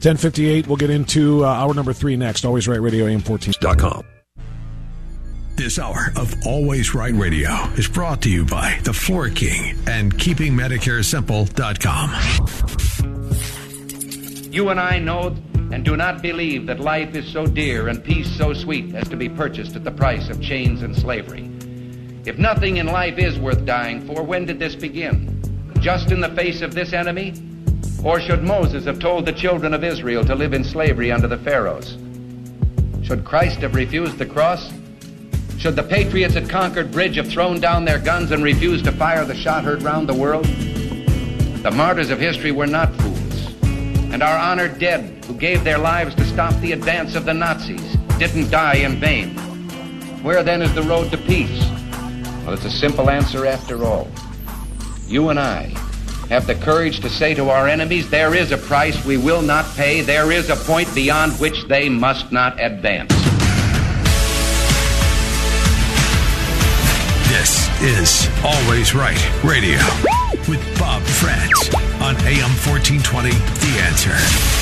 ten fifty-eight, we'll get into uh, hour number three next. Always Right Radio, A M fourteen dot com. This hour of Always Right Radio is brought to you by The Floor King and Keeping Medicare Simple dot com. You and I know and do not believe that life is so dear and peace so sweet as to be purchased at the price of chains and slavery. If nothing in life is worth dying for, when did this begin? Just in the face of this enemy? Or should Moses have told the children of Israel to live in slavery under the Pharaohs? Should Christ have refused the cross? Should the patriots at Concord Bridge have thrown down their guns and refused to fire the shot heard round the world? The martyrs of history were not fools. And our honored dead, who gave their lives to stop the advance of the Nazis, didn't die in vain. Where then is the road to peace? Well, it's a simple answer after all. You and I have the courage to say to our enemies, there is a price we will not pay, there is a point beyond which they must not advance. This is Always Right Radio with Bob France on A M fourteen twenty, The Answer.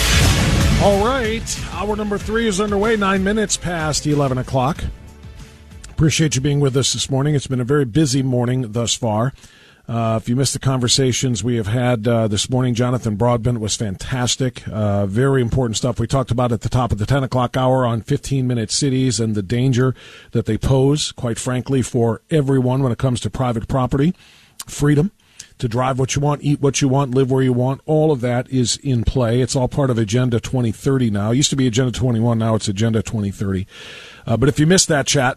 All right, hour number three is underway, nine minutes past eleven o'clock. Appreciate you being with us this morning. It's been a very busy morning thus far. Uh, if you missed the conversations we have had uh, this morning, Jonathan Broadbent was fantastic. Uh, very important stuff. We talked about at the top of the ten o'clock hour on fifteen-minute cities and the danger that they pose, quite frankly, for everyone when it comes to private property, freedom to drive what you want, eat what you want, live where you want. All of that is in play. It's all part of Agenda twenty thirty now. It used to be Agenda twenty-one. Now it's Agenda twenty thirty. Uh, but if you missed that chat,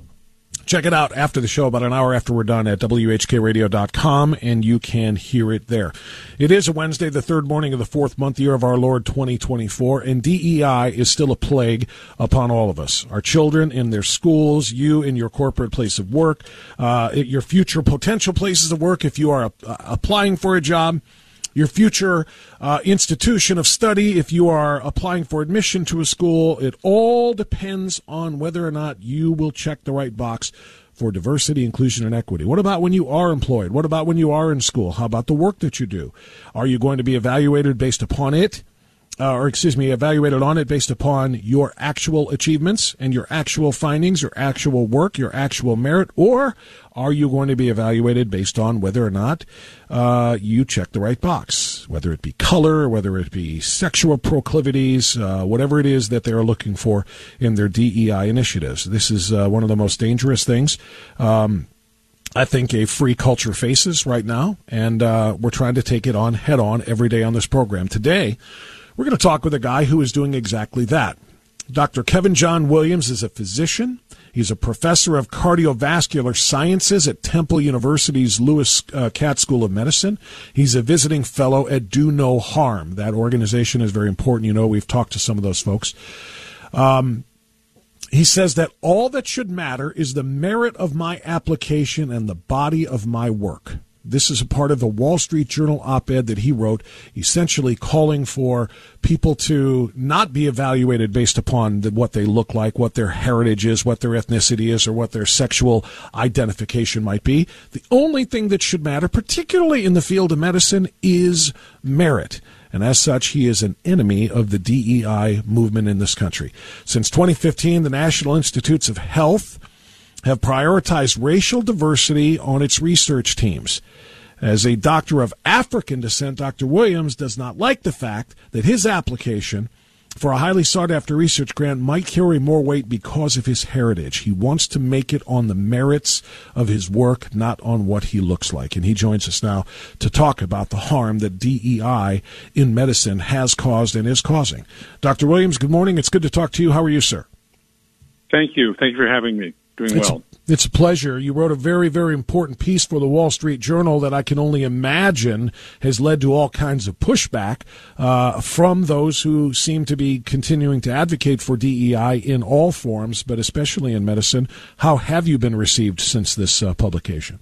check it out after the show, about an hour after we're done, at W H K radio dot com, and you can hear it there. It is a Wednesday, the third morning of the fourth month year of our Lord twenty twenty-four, and D E I is still a plague upon all of us. Our children in their schools, you in your corporate place of work, uh, your future potential places of work if you are uh, applying for a job, your future uh, institution of study, if you are applying for admission to a school. It all depends on whether or not you will check the right box for diversity, inclusion, and equity. What about when you are employed? What about when you are in school? How about the work that you do? Are you going to be evaluated based upon it? Uh, or, excuse me, evaluated on it based upon your actual achievements and your actual findings, your actual work, your actual merit? Or are you going to be evaluated based on whether or not uh, you check the right box, whether it be color, whether it be sexual proclivities, uh, whatever it is that they're looking for in their D E I initiatives? This is uh, one of the most dangerous things um, I think a free culture faces right now, and uh, we're trying to take it on head on every day on this program. Today, we're going to talk with a guy who is doing exactly that. Doctor Kevin John Williams is a physician. He's a professor of cardiovascular sciences at Temple University's Lewis uh, Katz School of Medicine. He's a visiting fellow at Do No Harm. That organization is very important. You know, we've talked to some of those folks. Um, he says that all that should matter is the merit of my application and the body of my work. This is a part of the Wall Street Journal op-ed that he wrote, essentially calling for people to not be evaluated based upon the, what they look like, what their heritage is, what their ethnicity is, or what their sexual identification might be. The only thing that should matter, particularly in the field of medicine, is merit. And as such, he is an enemy of the D E I movement in this country. Since twenty fifteen, the National Institutes of Health have prioritized racial diversity on its research teams. As a doctor of African descent, Doctor Williams does not like the fact that his application for a highly sought-after research grant might carry more weight because of his heritage. He wants to make it on the merits of his work, not on what he looks like. And he joins us now to talk about the harm that D E I in medicine has caused and is causing. Doctor Williams, good morning. It's good to talk to you. How are you, sir? Thank you. Thank you for having me. Doing it's, well. It's a pleasure. You wrote a very, very important piece for the Wall Street Journal that I can only imagine has led to all kinds of pushback uh, from those who seem to be continuing to advocate for D E I in all forms, but especially in medicine. How have you been received since this uh, publication?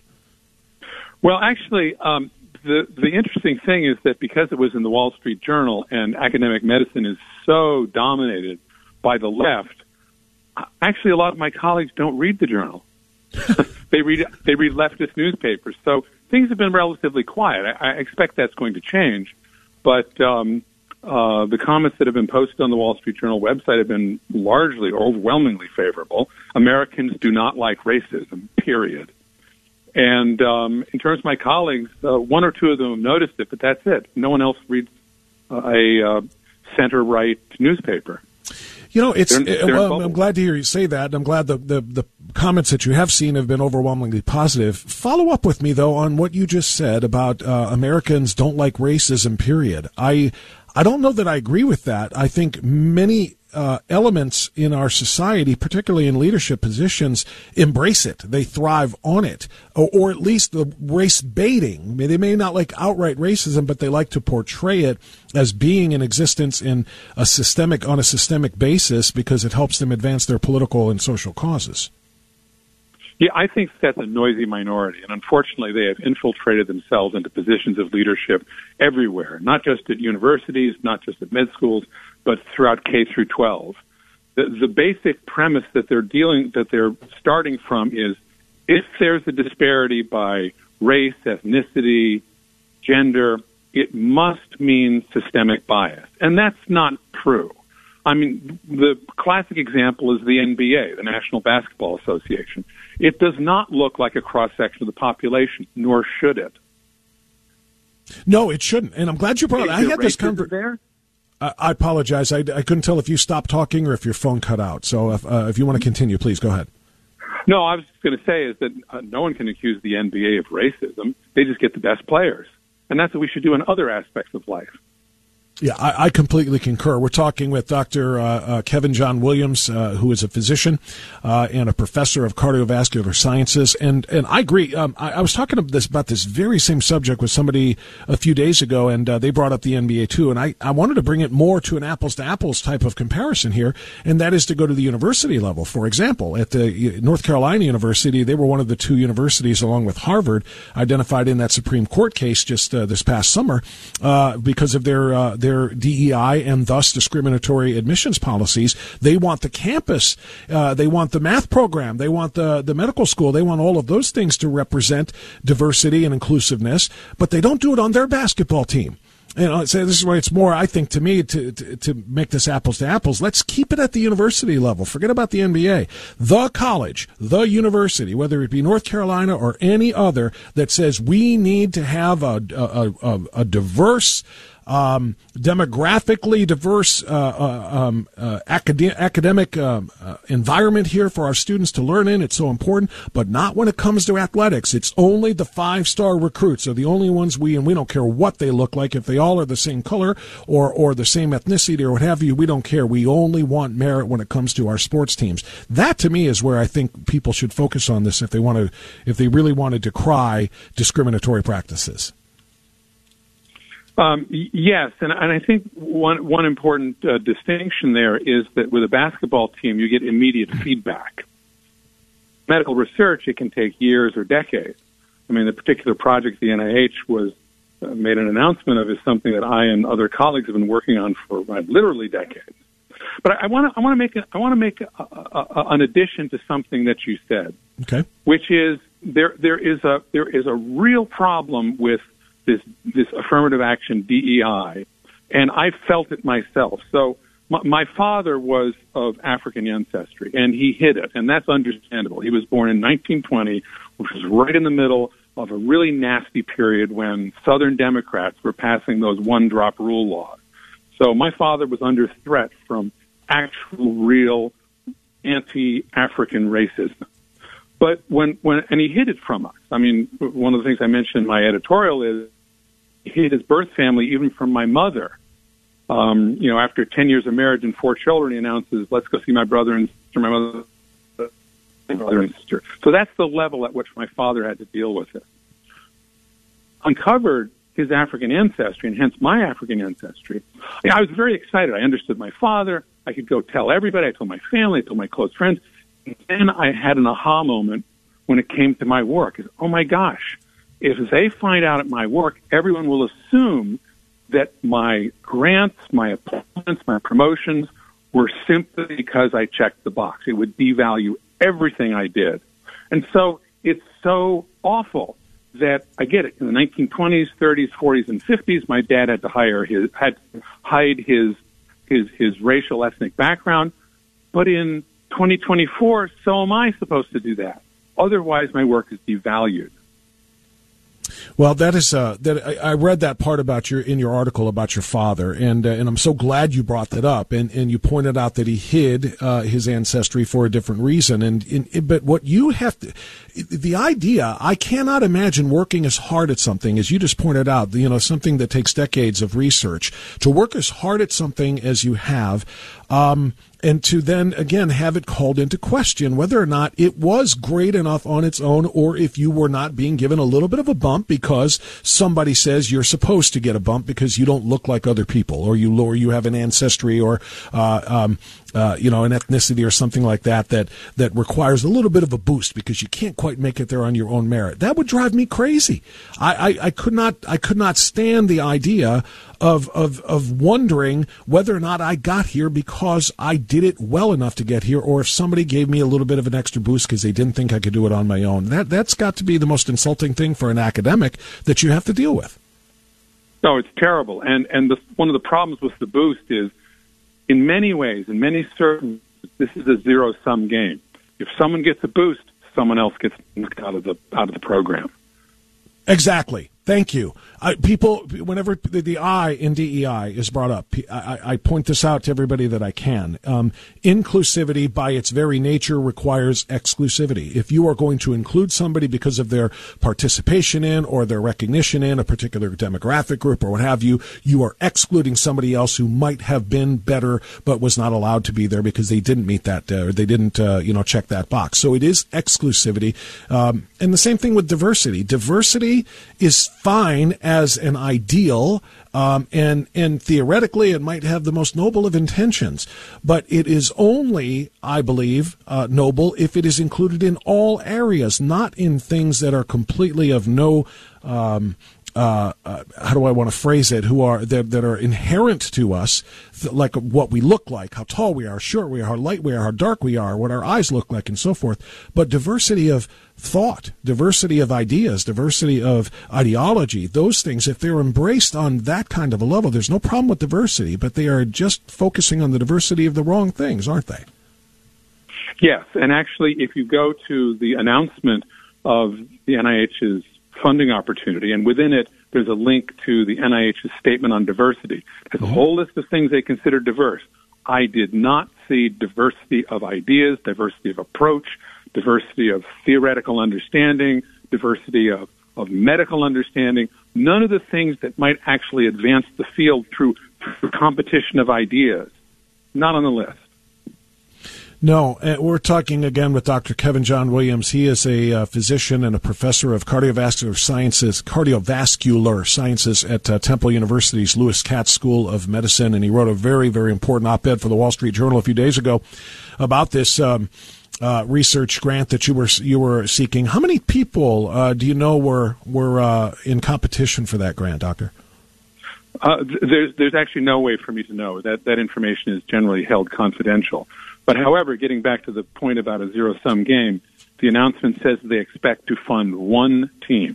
Well, actually, um, the the interesting thing is that because it was in the Wall Street Journal and academic medicine is so dominated by the left, actually, a lot of my colleagues don't read the journal. they read they read leftist newspapers. So things have been relatively quiet. I, I expect that's going to change. But um, Uh, the comments that have been posted on the Wall Street Journal website have been largely, overwhelmingly favorable. Americans do not like racism, period. And um, in terms of my colleagues, uh, one or two of them have noticed it, but that's it. No one else reads uh, a uh, center-right newspaper. You know, it's. They're, they're well, I'm glad to hear you say that. And I'm glad the, the the comments that you have seen have been overwhelmingly positive. Follow up with me though on what you just said about uh, Americans don't like racism. Period. I I don't know that I agree with that. I think many uh, elements in our society, particularly in leadership positions, embrace it. They thrive on it, or, or at least the race baiting. They may not like outright racism, but they like to portray it as being in existence in a systemic on a systemic basis because it helps them advance their political and social causes. Yeah, I think that's a noisy minority, and unfortunately they have infiltrated themselves into positions of leadership everywhere, not just at universities, not just at med schools, but throughout K through twelve. The, the basic premise that they're dealing, that they're starting from is if there's a disparity by race, ethnicity, gender, it must mean systemic bias, and that's not true. I mean, the classic example is the N B A, the National Basketball Association. It does not look like a cross-section of the population, nor should it. No, it shouldn't. And I'm glad you brought it. I had this conversation. There? Uh, I apologize. I, I couldn't tell if you stopped talking or if your phone cut out. So if, uh, if you want to continue, please go ahead. No, I was just going to say is that uh, no one can accuse the N B A of racism. They just get the best players. And that's what we should do in other aspects of life. Yeah, I, I completely concur. We're talking with Doctor Uh, uh, Kevin John Williams, uh, who is a physician uh, and a professor of cardiovascular sciences, and and I agree. Um, I, I was talking about this about this very same subject with somebody a few days ago, and uh, they brought up the N B A too. And I, I wanted to bring it more to an apples to apples type of comparison here, and that is to go to the university level. For example, at the North Carolina University, they were one of the two universities, along with Harvard, identified in that Supreme Court case just uh, this past summer uh, because of their uh, their D E I and thus discriminatory admissions policies. They want the campus, uh, they want the math program, they want the, the medical school, they want all of those things to represent diversity and inclusiveness, but they don't do it on their basketball team. You know, so this is why it's more, I think, to me, to, to to make this apples to apples. Let's keep it at the university level. Forget about the N B A. The college, the university, whether it be North Carolina or any other, that says we need to have a a, a, a diverse, um, demographically diverse uh, uh, um, uh, acad- academic um, uh, environment here for our students to learn in. It's so important, but not when it comes to athletics. It's only the five-star recruits are the only ones we, and we don't care what they look like. If they all are the same color or, or the same ethnicity or what have you, we don't care. We only want merit when it comes to our sports teams. That, to me, is where I think people should focus on this if they want to, if they really want to decry discriminatory practices. Um, yes, and, and I think one one important uh, distinction there is that with a basketball team, you get immediate feedback. Medical research, it can take years or decades. I mean, the particular project the N I H was uh, made an announcement of is something that I and other colleagues have been working on for uh, literally decades. But I want to I want to make a, I want to make a, a, a, an addition to something that you said, okay, which is there there is a there is a real problem with this this affirmative action D E I, and I felt it myself. So my, my father was of African ancestry, and he hid it, and that's understandable. He was born in nineteen twenty, which was right in the middle of a really nasty period when Southern Democrats were passing those one-drop rule laws. So my father was under threat from actual, real anti-African racism. But when, when, and he hid it from us. I mean, one of the things I mentioned in my editorial is he hid his birth family even from my mother. Um, you know, after ten years of marriage and four children, he announces, let's go see my brother and sister, my mother, my brother and sister. So that's the level at which my father had to deal with it. Uncovered his African ancestry, and hence my African ancestry. I was very excited. I understood my father. I could go tell everybody. I told my family. I told my close friends. And then I had an aha moment when it came to my work. Is, oh, my gosh, if they find out at my work, everyone will assume that my grants, my appointments, my promotions were simply because I checked the box. It would devalue everything I did. And so it's so awful that I get it. In the nineteen twenties, thirties, forties, and fifties, my dad had to hire his had to hide his his his racial ethnic background. But in twenty twenty-four, so am I supposed to do that. Otherwise, my work is devalued. Well, that is uh, that. I, I read that part about your in your article about your father, and uh, and I'm so glad you brought that up. And, and you pointed out that he hid uh, his ancestry for a different reason. And, and but what you have to, the idea, I cannot imagine working as hard at something as you just pointed out. You know, something that takes decades of research to work as hard at something as you have. Um, And to then, again, have it called into question whether or not it was great enough on its own, or if you were not being given a little bit of a bump because somebody says you're supposed to get a bump because you don't look like other people, or you or you have an ancestry or uh, um, uh, you know, an ethnicity or something like that that that requires a little bit of a boost because you can't quite make it there on your own merit. That would drive me crazy. I, I, I could not I could not stand the idea of of of wondering whether or not I got here because I did it well enough to get here, or if somebody gave me a little bit of an extra boost because they didn't think I could do it on my own. That that's got to be the most insulting thing for an academic that you have to deal with. No, it's terrible. And and the, one of the problems with the boost is, in many ways, in many certain, this is a zero sum game. If someone gets a boost, someone else gets knocked out of the out of the program. Exactly. Thank you. I, people, whenever the, the I in D E I is brought up, I, I point this out to everybody that I can. Um, inclusivity, by its very nature, requires exclusivity. If you are going to include somebody because of their participation in or their recognition in a particular demographic group or what have you, you are excluding somebody else who might have been better but was not allowed to be there because they didn't meet that, uh, or they didn't, uh, you know, check that box. So it is exclusivity. Um, and the same thing with diversity. Diversity is fine as an ideal, um, and and theoretically it might have the most noble of intentions, but it is only, I believe, uh, noble if it is included in all areas, not in things that are completely of no um, uh, uh, how do I want to phrase it, who are that, that are inherent to us, th- like what we look like, how tall we are, short we are, how light we are, how dark we are, what our eyes look like, and so forth. But diversity of thought, diversity of ideas, diversity of ideology, those things, if they're embraced on that kind of a level, there's no problem with diversity, but they are just focusing on the diversity of the wrong things, aren't they? Yes, and actually, if you go to the announcement of the N I H's funding opportunity, and within it, there's a link to the N I H's statement on diversity. There's a whole list of things they consider diverse. I did not see diversity of ideas, diversity of approach, diversity of theoretical understanding, diversity of, of medical understanding, none of the things that might actually advance the field through, through competition of ideas. Not on the list. No, uh, we're talking again with Doctor Kevin John Williams. He is a uh, physician and a professor of cardiovascular sciences, cardiovascular sciences at uh, Temple University's Lewis Katz School of Medicine, and he wrote a very, very important op-ed for the Wall Street Journal a few days ago about this um, uh, research grant that you were you were seeking. How many people uh, do you know were were uh, in competition for that grant, Doctor? Uh, there's there's actually no way for me to know. That that information is generally held confidential. But however, getting back to the point about a zero-sum game, the announcement says they expect to fund one team.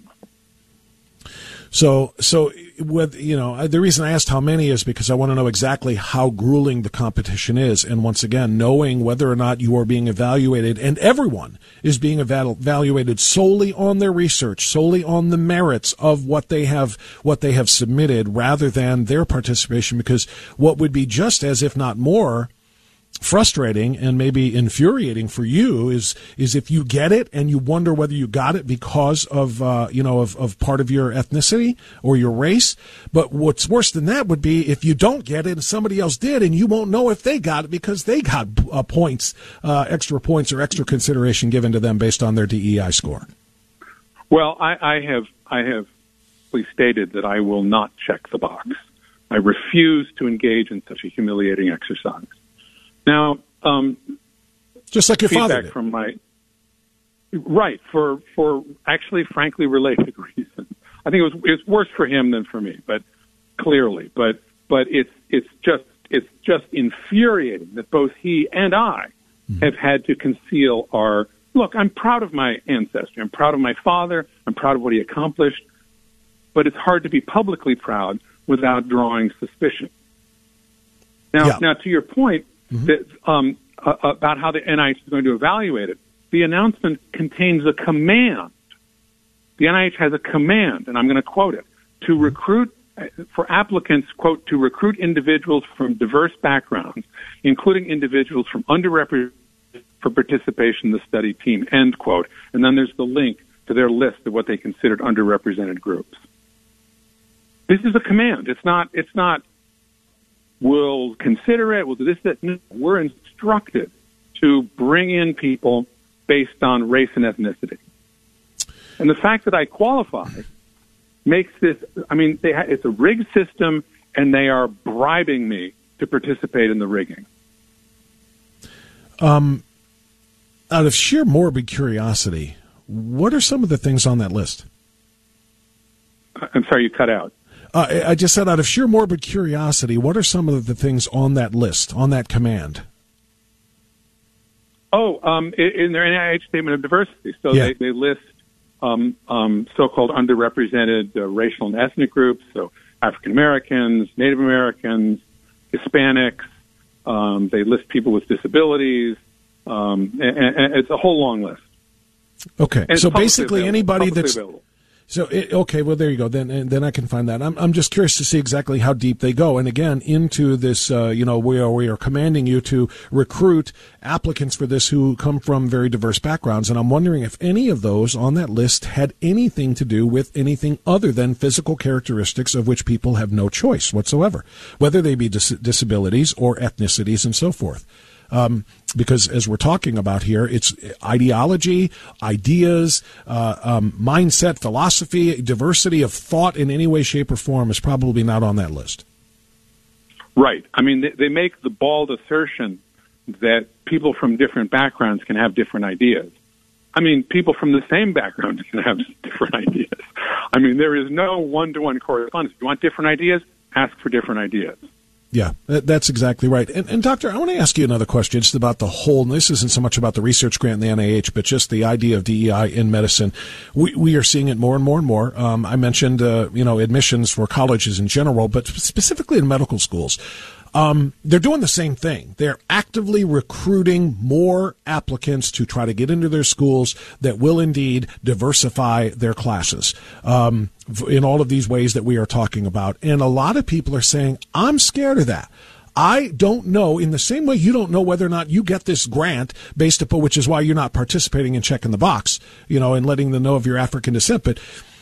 So, so with you know, the reason I asked how many is because I want to know exactly how grueling the competition is, and once again, knowing whether or not you are being evaluated, and everyone is being evalu- evaluated solely on their research, solely on the merits of what they have, what they have submitted, rather than their participation. Because what would be just as, if not more, frustrating and maybe infuriating for you is is if you get it and you wonder whether you got it because of uh, you know of, of part of your ethnicity or your race. But what's worse than that would be if you don't get it and somebody else did, and you won't know if they got it because they got uh, points, uh, extra points or extra consideration given to them based on their D E I score. Well, I, I have I have stated that I will not check the box. I refuse to engage in such a humiliating exercise. Now, um, just like your feedback father did. From my right for for actually, frankly, related reasons. I think it was it's worse for him than for me, but clearly, but but it's it's just it's just infuriating that both he and I mm-hmm. have had to conceal our look, I'm proud of my ancestry. I'm proud of my father. I'm proud of what he accomplished. But it's hard to be publicly proud without drawing suspicion. Now, yeah. now to your point mm-hmm. that, um, uh, about how the N I H is going to evaluate it, the announcement contains a command. The N I H has a command, and I'm going to quote it, to recruit, for applicants, quote, to recruit individuals from diverse backgrounds, including individuals from underrepresented for participation in the study team, end quote. And then there's the link to their list of what they considered underrepresented groups. This is a command. It's not, it's not, we'll consider it, we'll do this, that. No, we're instructed to bring in people based on race and ethnicity. And the fact that I qualify makes this, I mean, they ha- it's a rigged system, and they are bribing me to participate in the rigging. Um, out of sheer morbid curiosity, what are some of the things on that list? I'm sorry, you cut out. Uh, I just said out of sheer morbid curiosity, what are some of the things on that list, on that command? Oh, um, in their N I H statement of diversity. So yeah. they, they list um, um, so-called underrepresented uh, racial and ethnic groups, so African Americans, Native Americans, Hispanics. Um, they list people with disabilities. Um, and, and it's a whole long list. Okay, so basically available. anybody Publicly that's... available. So it, okay, well there you go. Then and then I can find that. I'm I'm just curious to see exactly how deep they go. And again, into this, uh, you know, we are we are commanding you to recruit applicants for this who come from very diverse backgrounds. And I'm wondering if any of those on that list had anything to do with anything other than physical characteristics of which people have no choice whatsoever, whether they be dis- disabilities or ethnicities and so forth. Um, because as we're talking about here, it's ideology, ideas, uh, um, mindset, philosophy, diversity of thought in any way, shape, or form is probably not on that list. Right. I mean, they, they make the bald assertion that people from different backgrounds can have different ideas. I mean, people from the same background can have different ideas. I mean, there is no one-to-one correspondence. If you want different ideas, ask for different ideas. Yeah, that's exactly right. And, and Doctor, I want to ask you another question just about the whole, and this isn't so much about the research grant and the N I H, but just the idea of D E I in medicine. We, we are seeing it more and more and more. Um, I mentioned, uh, you know, admissions for colleges in general, but specifically in medical schools. Um, they're doing the same thing. They're actively recruiting more applicants to try to get into their schools that will indeed diversify their classes um, in all of these ways that we are talking about. And a lot of people are saying, I'm scared of that. I don't know, in the same way you don't know whether or not you get this grant based upon, which is why you're not participating and checking the box, you know, and letting them know of your African descent. But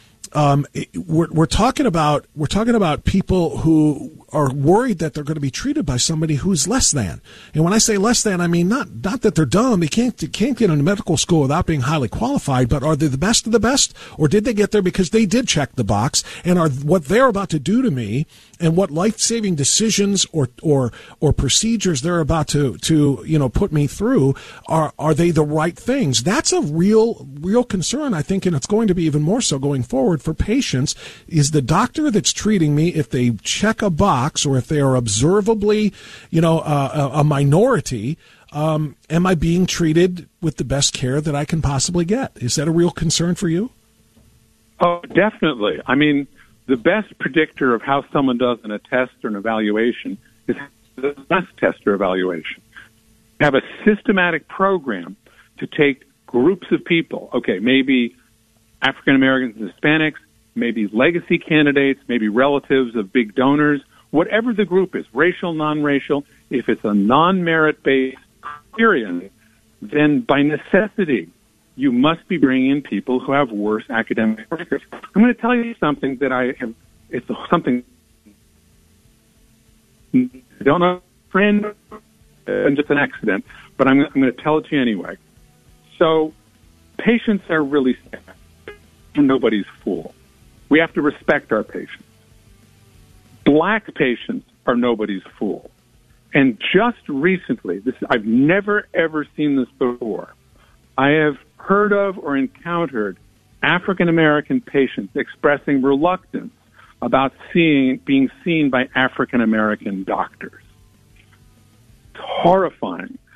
um, we're, we're talking about we're talking about people who are worried that they're going to be treated by somebody who's less than. And when I say less than, I mean not not that they're dumb. They can't they can't get into medical school without being highly qualified, but are they the best of the best? Or did they get there because they did check the box? And are what they're about to do to me and what life-saving decisions or or or procedures they're about to to you know put me through, are are they the right things? That's a real real concern, I think, and it's going to be even more so going forward for patients. Is the doctor that's treating me, if they check a box or if they are observably, you know, uh, a minority, um, am I being treated with the best care that I can possibly get? Is that a real concern for you? Oh, definitely. I mean, the best predictor of how someone does in a test or an evaluation is the best test or evaluation. Have a systematic program to take groups of people, okay, maybe African Americans and Hispanics, maybe legacy candidates, maybe relatives of big donors, whatever the group is, racial, non-racial. If it's a non-merit-based criterion, then by necessity, you must be bringing in people who have worse academic records. I'm going to tell you something that I have, it's something I don't know, friend, and just an accident, but I'm, I'm going to tell it to you anyway. So patients are really sick, and nobody's fool. We have to respect our patients. Black patients are nobody's fool. And just recently, this I've never, ever seen this before, I have heard of or encountered African-American patients expressing reluctance about seeing being seen by African-American doctors. It's horrifying.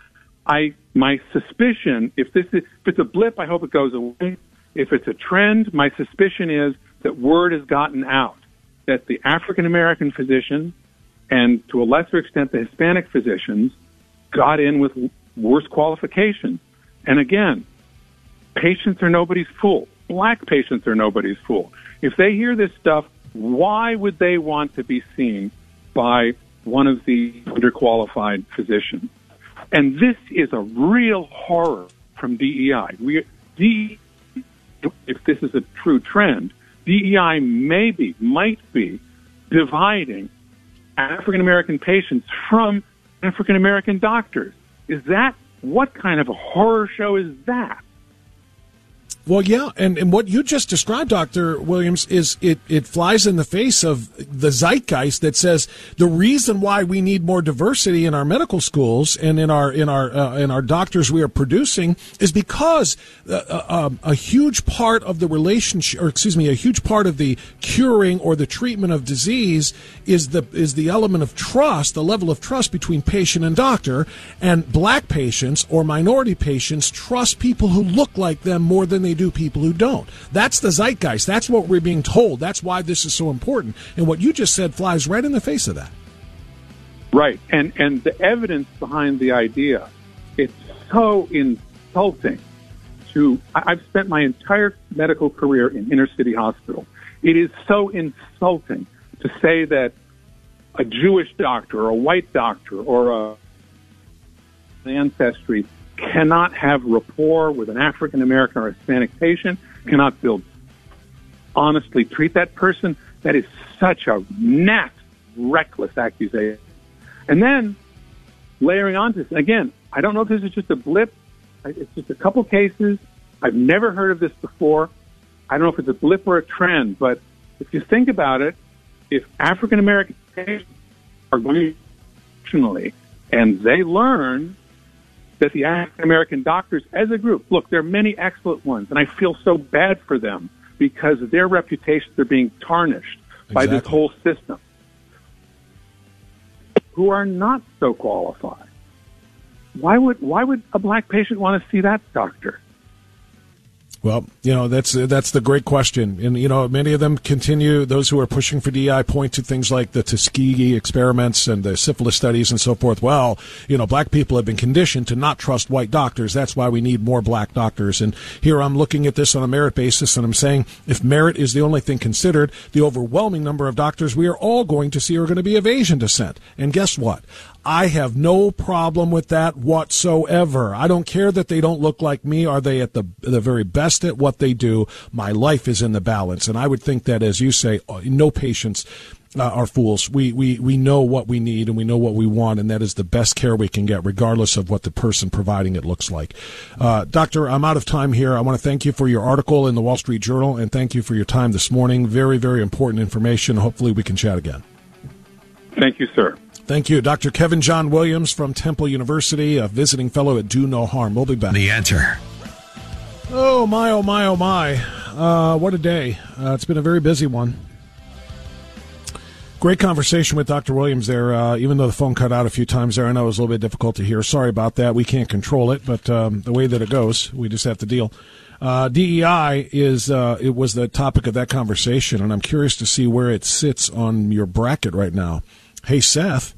I my suspicion, if this is, if it's a blip, I hope it goes away. If it's a trend, my suspicion is that word has gotten out that the African American physicians and to a lesser extent the Hispanic physicians got in with worse qualifications. And again, patients are nobody's fool. Black patients are nobody's fool. If they hear this stuff, why would they want to be seen by one of the underqualified physicians? And this is a real horror from D E I. We, D, if this is a true trend, D E I maybe, might be dividing African American patients from African American doctors. Is that, what kind of a horror show is that? Well, yeah, and, and what you just described, Doctor Williams, is it, it flies in the face of the zeitgeist that says the reason why we need more diversity in our medical schools and in our in our uh, in our doctors we are producing is because uh, uh, a huge part of the relationship, or excuse me, a huge part of the curing or the treatment of disease is the is the element of trust, the level of trust between patient and doctor, and black patients or minority patients trust people who look like them more than they do people who don't. That's the zeitgeist. That's what we're being told. That's why this is so important. And what you just said flies right in the face of that. Right. And and the evidence behind the idea, it's so insulting to, I've spent my entire medical career in inner city hospital. It is so insulting to say that a Jewish doctor or a white doctor or a ancestry cannot have rapport with an African American or Hispanic patient, cannot build, honestly treat that person. That is such a nasty, reckless accusation. And then layering on to this, again, I don't know if this is just a blip. It's just a couple cases. I've never heard of this before. I don't know if it's a blip or a trend, but if you think about it, if African American patients are going to and they learn that the African American doctors as a group, look, there are many excellent ones, and I feel so bad for them because their reputations are being tarnished exactly. by this whole system, who are not so qualified. Why would why would a black patient want to see that doctor? Well, you know, that's that's the great question. And, you know, many of them continue, those who are pushing for D E I point to things like the Tuskegee experiments and the syphilis studies and so forth. Well, you know, black people have been conditioned to not trust white doctors. That's why we need more black doctors. And here I'm looking at this on a merit basis, and I'm saying if merit is the only thing considered, the overwhelming number of doctors we are all going to see are going to be of Asian descent. And guess what? I have no problem with that whatsoever. I don't care that they don't look like me. Are they at the the very best at what they do? My life is in the balance. And I would think that, as you say, no patients uh, are fools. We, we, we know what we need and we know what we want, and that is the best care we can get, regardless of what the person providing it looks like. Uh, Doctor, I'm out of time here. I want to thank you for your article in the Wall Street Journal, and thank you for your time this morning. Very, very important information. Hopefully we can chat again. Thank you, sir. Thank you. Doctor Kevin John Williams from Temple University, a visiting fellow at Do No Harm. We'll be back. The Answer. Oh, my, oh, my, oh, my. Uh, what a day. Uh, it's been a very busy one. Great conversation with Doctor Williams there, uh, even though the phone cut out a few times there. I know it was a little bit difficult to hear. Sorry about that. We can't control it, but um, the way that it goes, we just have to deal. Uh, D E I is uh, it was the topic of that conversation, and I'm curious to see where it sits on your bracket right now. Hey, Seth.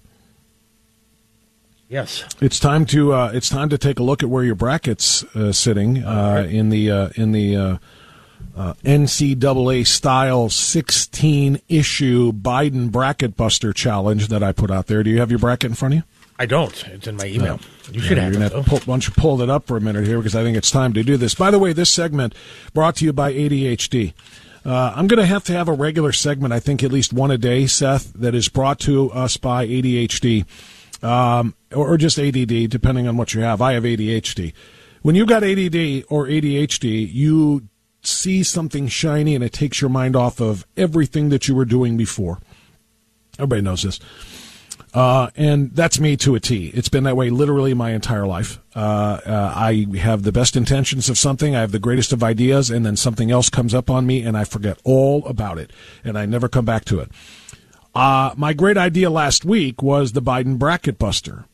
Yes, it's time to uh, it's time to take a look at where your bracket's uh, sitting uh, right. in the uh, in the uh, uh, N C double A style sixteen issue Biden bracket buster challenge that I put out there. Do you have your bracket in front of you? I don't. It's in my email. No. You should yeah, have you're it. Pull, why don't you pull it up for a minute here, because I think it's time to do this. By the way, this segment brought to you by A D H D. Uh, I'm going to have to have a regular segment, I think at least one a day, Seth, that is brought to us by A D H D. Um, or, or just A D D, depending on what you have. I have A D H D. When you got A D D or A D H D, you see something shiny and it takes your mind off of everything that you were doing before. Everybody knows this. Uh, and that's me to a T. It's been that way literally my entire life. Uh, uh, I have the best intentions of something. I have the greatest of ideas, and then something else comes up on me and I forget all about it. And I never come back to it. Uh, my great idea last week was the Biden bracket buster.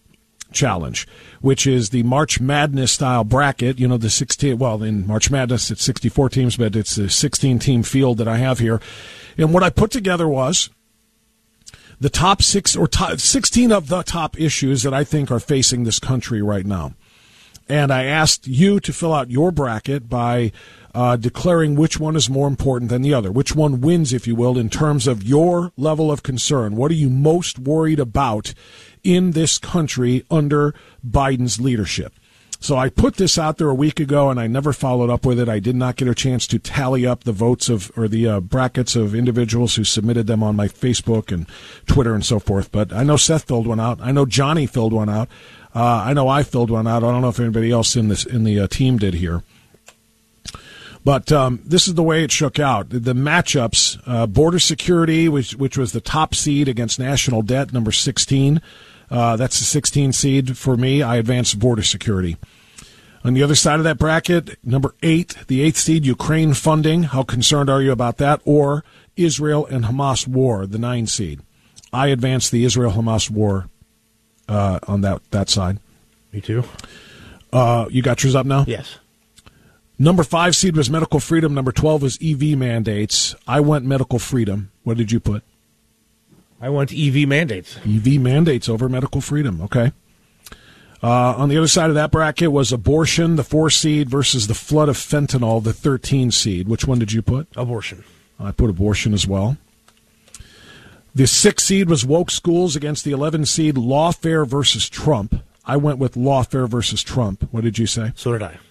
Challenge, which is the March Madness style bracket. You know, the sixteen, well, in March Madness it's sixty-four teams, but it's a sixteen team field that I have here. And what I put together was the top six or top, sixteen of the top issues that I think are facing this country right now. And I asked you to fill out your bracket by uh, declaring which one is more important than the other, which one wins, if you will, in terms of your level of concern. What are you most worried about in this country under Biden's leadership? So I put this out there a week ago, and I never followed up with it. I did not get a chance to tally up the votes of or the uh, brackets of individuals who submitted them on my Facebook and Twitter and so forth. But I know Seth filled one out. I know Johnny filled one out. Uh, I know I filled one out. I don't know if anybody else in this in the uh, team did here. But um, this is the way it shook out. The matchups, uh, border security, which, which was the top seed against national debt, number sixteen. Uh, that's the sixteen seed for me. I advanced border security. On the other side of that bracket, number eight, the eighth seed, Ukraine funding. How concerned are you about that? Or Israel and Hamas war, the nine seed. I advanced the Israel-Hamas war uh, on that, that side. Me too. Uh, you got yours up now? Yes. Number five seed was medical freedom. Number twelve was E V mandates. I went medical freedom. What did you put? I went E V mandates. E V mandates over medical freedom. Okay. Uh, on the other side of that bracket was abortion, the four seed, versus the flood of fentanyl, the thirteen seed. Which one did you put? Abortion. I put abortion as well. The six seed was woke schools against the eleven seed, lawfare versus Trump. I went with lawfare versus Trump. What did you say? So did I.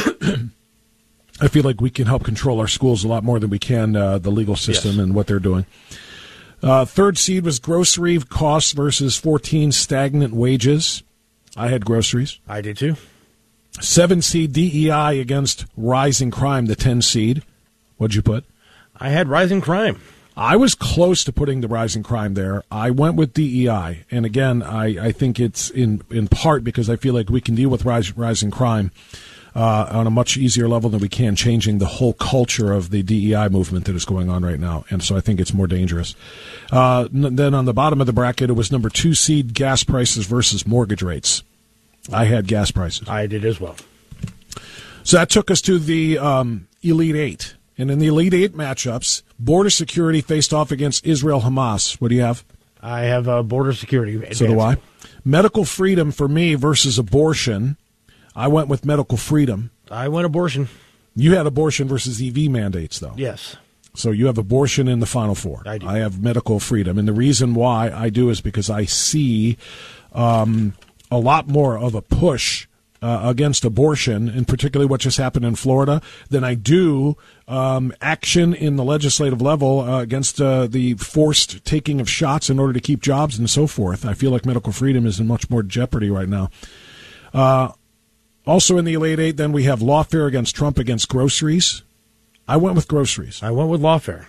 I feel like we can help control our schools a lot more than we can uh, the legal system yes. and what they're doing. Uh, third seed was grocery costs versus fourteen stagnant wages. I had groceries. I did too. Seven seed D E I against rising crime, the ten seed. What'd you put? I had rising crime. I was close to putting the rising crime there. I went with D E I. And again, I, I think it's in, in part because I feel like we can deal with rise, rising crime Uh, on a much easier level than we can changing the whole culture of the D E I movement that is going on right now. And so I think it's more dangerous. Uh, n- then on the bottom of the bracket, it was number two seed, gas prices versus mortgage rates. I had gas prices. I did as well. So that took us to the um, Elite Eight. And in the Elite Eight matchups, border security faced off against Israel-Hamas. What do you have? I have uh, border security. Advanced. So do I. Medical freedom for me versus abortion. I went with medical freedom. I went abortion. You had abortion versus E V mandates, though. Yes. So you have abortion in the Final Four. I do. I have medical freedom. And the reason why I do is because I see um, a lot more of a push uh, against abortion, and particularly what just happened in Florida, than I do um, action in the legislative level uh, against uh, the forced taking of shots in order to keep jobs and so forth. I feel like medical freedom is in much more jeopardy right now. Uh Also in the Elite Eight, then we have lawfare against Trump against groceries. I went with groceries. I went with lawfare.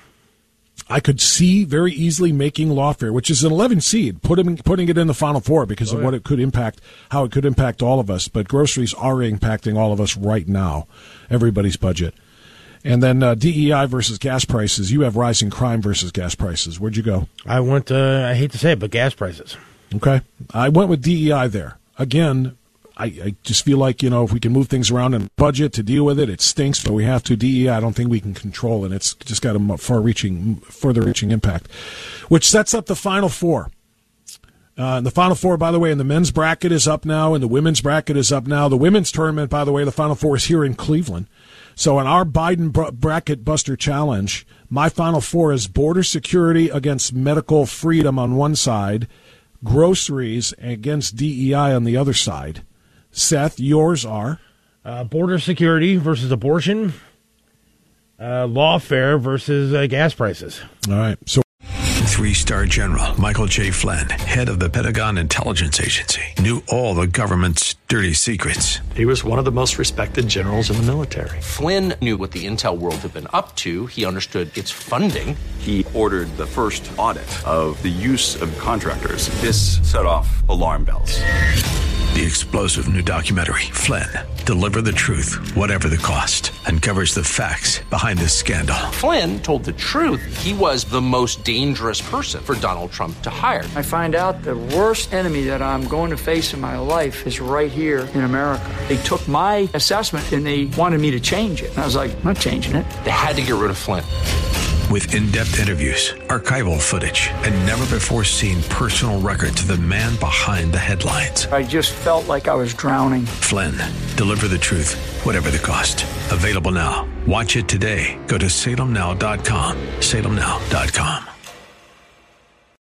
I could see very easily making lawfare, which is an eleven seed, putting putting it in the Final Four because oh, of yeah. what it could impact, how it could impact all of us. But groceries are impacting all of us right now, everybody's budget. And then uh, D E I versus gas prices. You have rising crime versus gas prices. Where'd you go? I went, uh, I hate to say it, but gas prices. Okay. I went with D E I there. Again, I, I just feel like, you know, if we can move things around in budget to deal with it, it stinks, but we have to. D E I, I don't think we can control it. It's just got a far-reaching, further-reaching impact, which sets up the Final Four. Uh, and the Final Four, by the way, in the men's bracket is up now, and the women's bracket is up now. The women's tournament, by the way, the Final Four is here in Cleveland. So in our Biden Bracket Buster Challenge, my Final Four is border security against medical freedom on one side, groceries against D E I on the other side. Seth, yours are? Uh, border security versus abortion, uh, lawfare versus uh, gas prices. All right. So, three-star general Michael J. Flynn, head of the Pentagon Intelligence Agency, knew all the government's dirty secrets. He was one of the most respected generals in the military. Flynn knew what the intel world had been up to. He understood its funding. He ordered the first audit of the use of contractors. This set off alarm bells. The explosive new documentary, Flynn, Deliver the Truth, Whatever the Cost, uncovers the facts behind this scandal. Flynn told the truth. He was the most dangerous person for Donald Trump to hire. I find out the worst enemy that I'm going to face in my life is right here in America. They took my assessment and they wanted me to change it. And I was like, I'm not changing it. They had to get rid of Flynn. With in-depth interviews, archival footage, and never-before-seen personal records of the man behind the headlines. I just felt like I was drowning. Flynn, Deliver the Truth, Whatever the Cost. Available now. Watch it today. Go to salem now dot com. salem now dot com.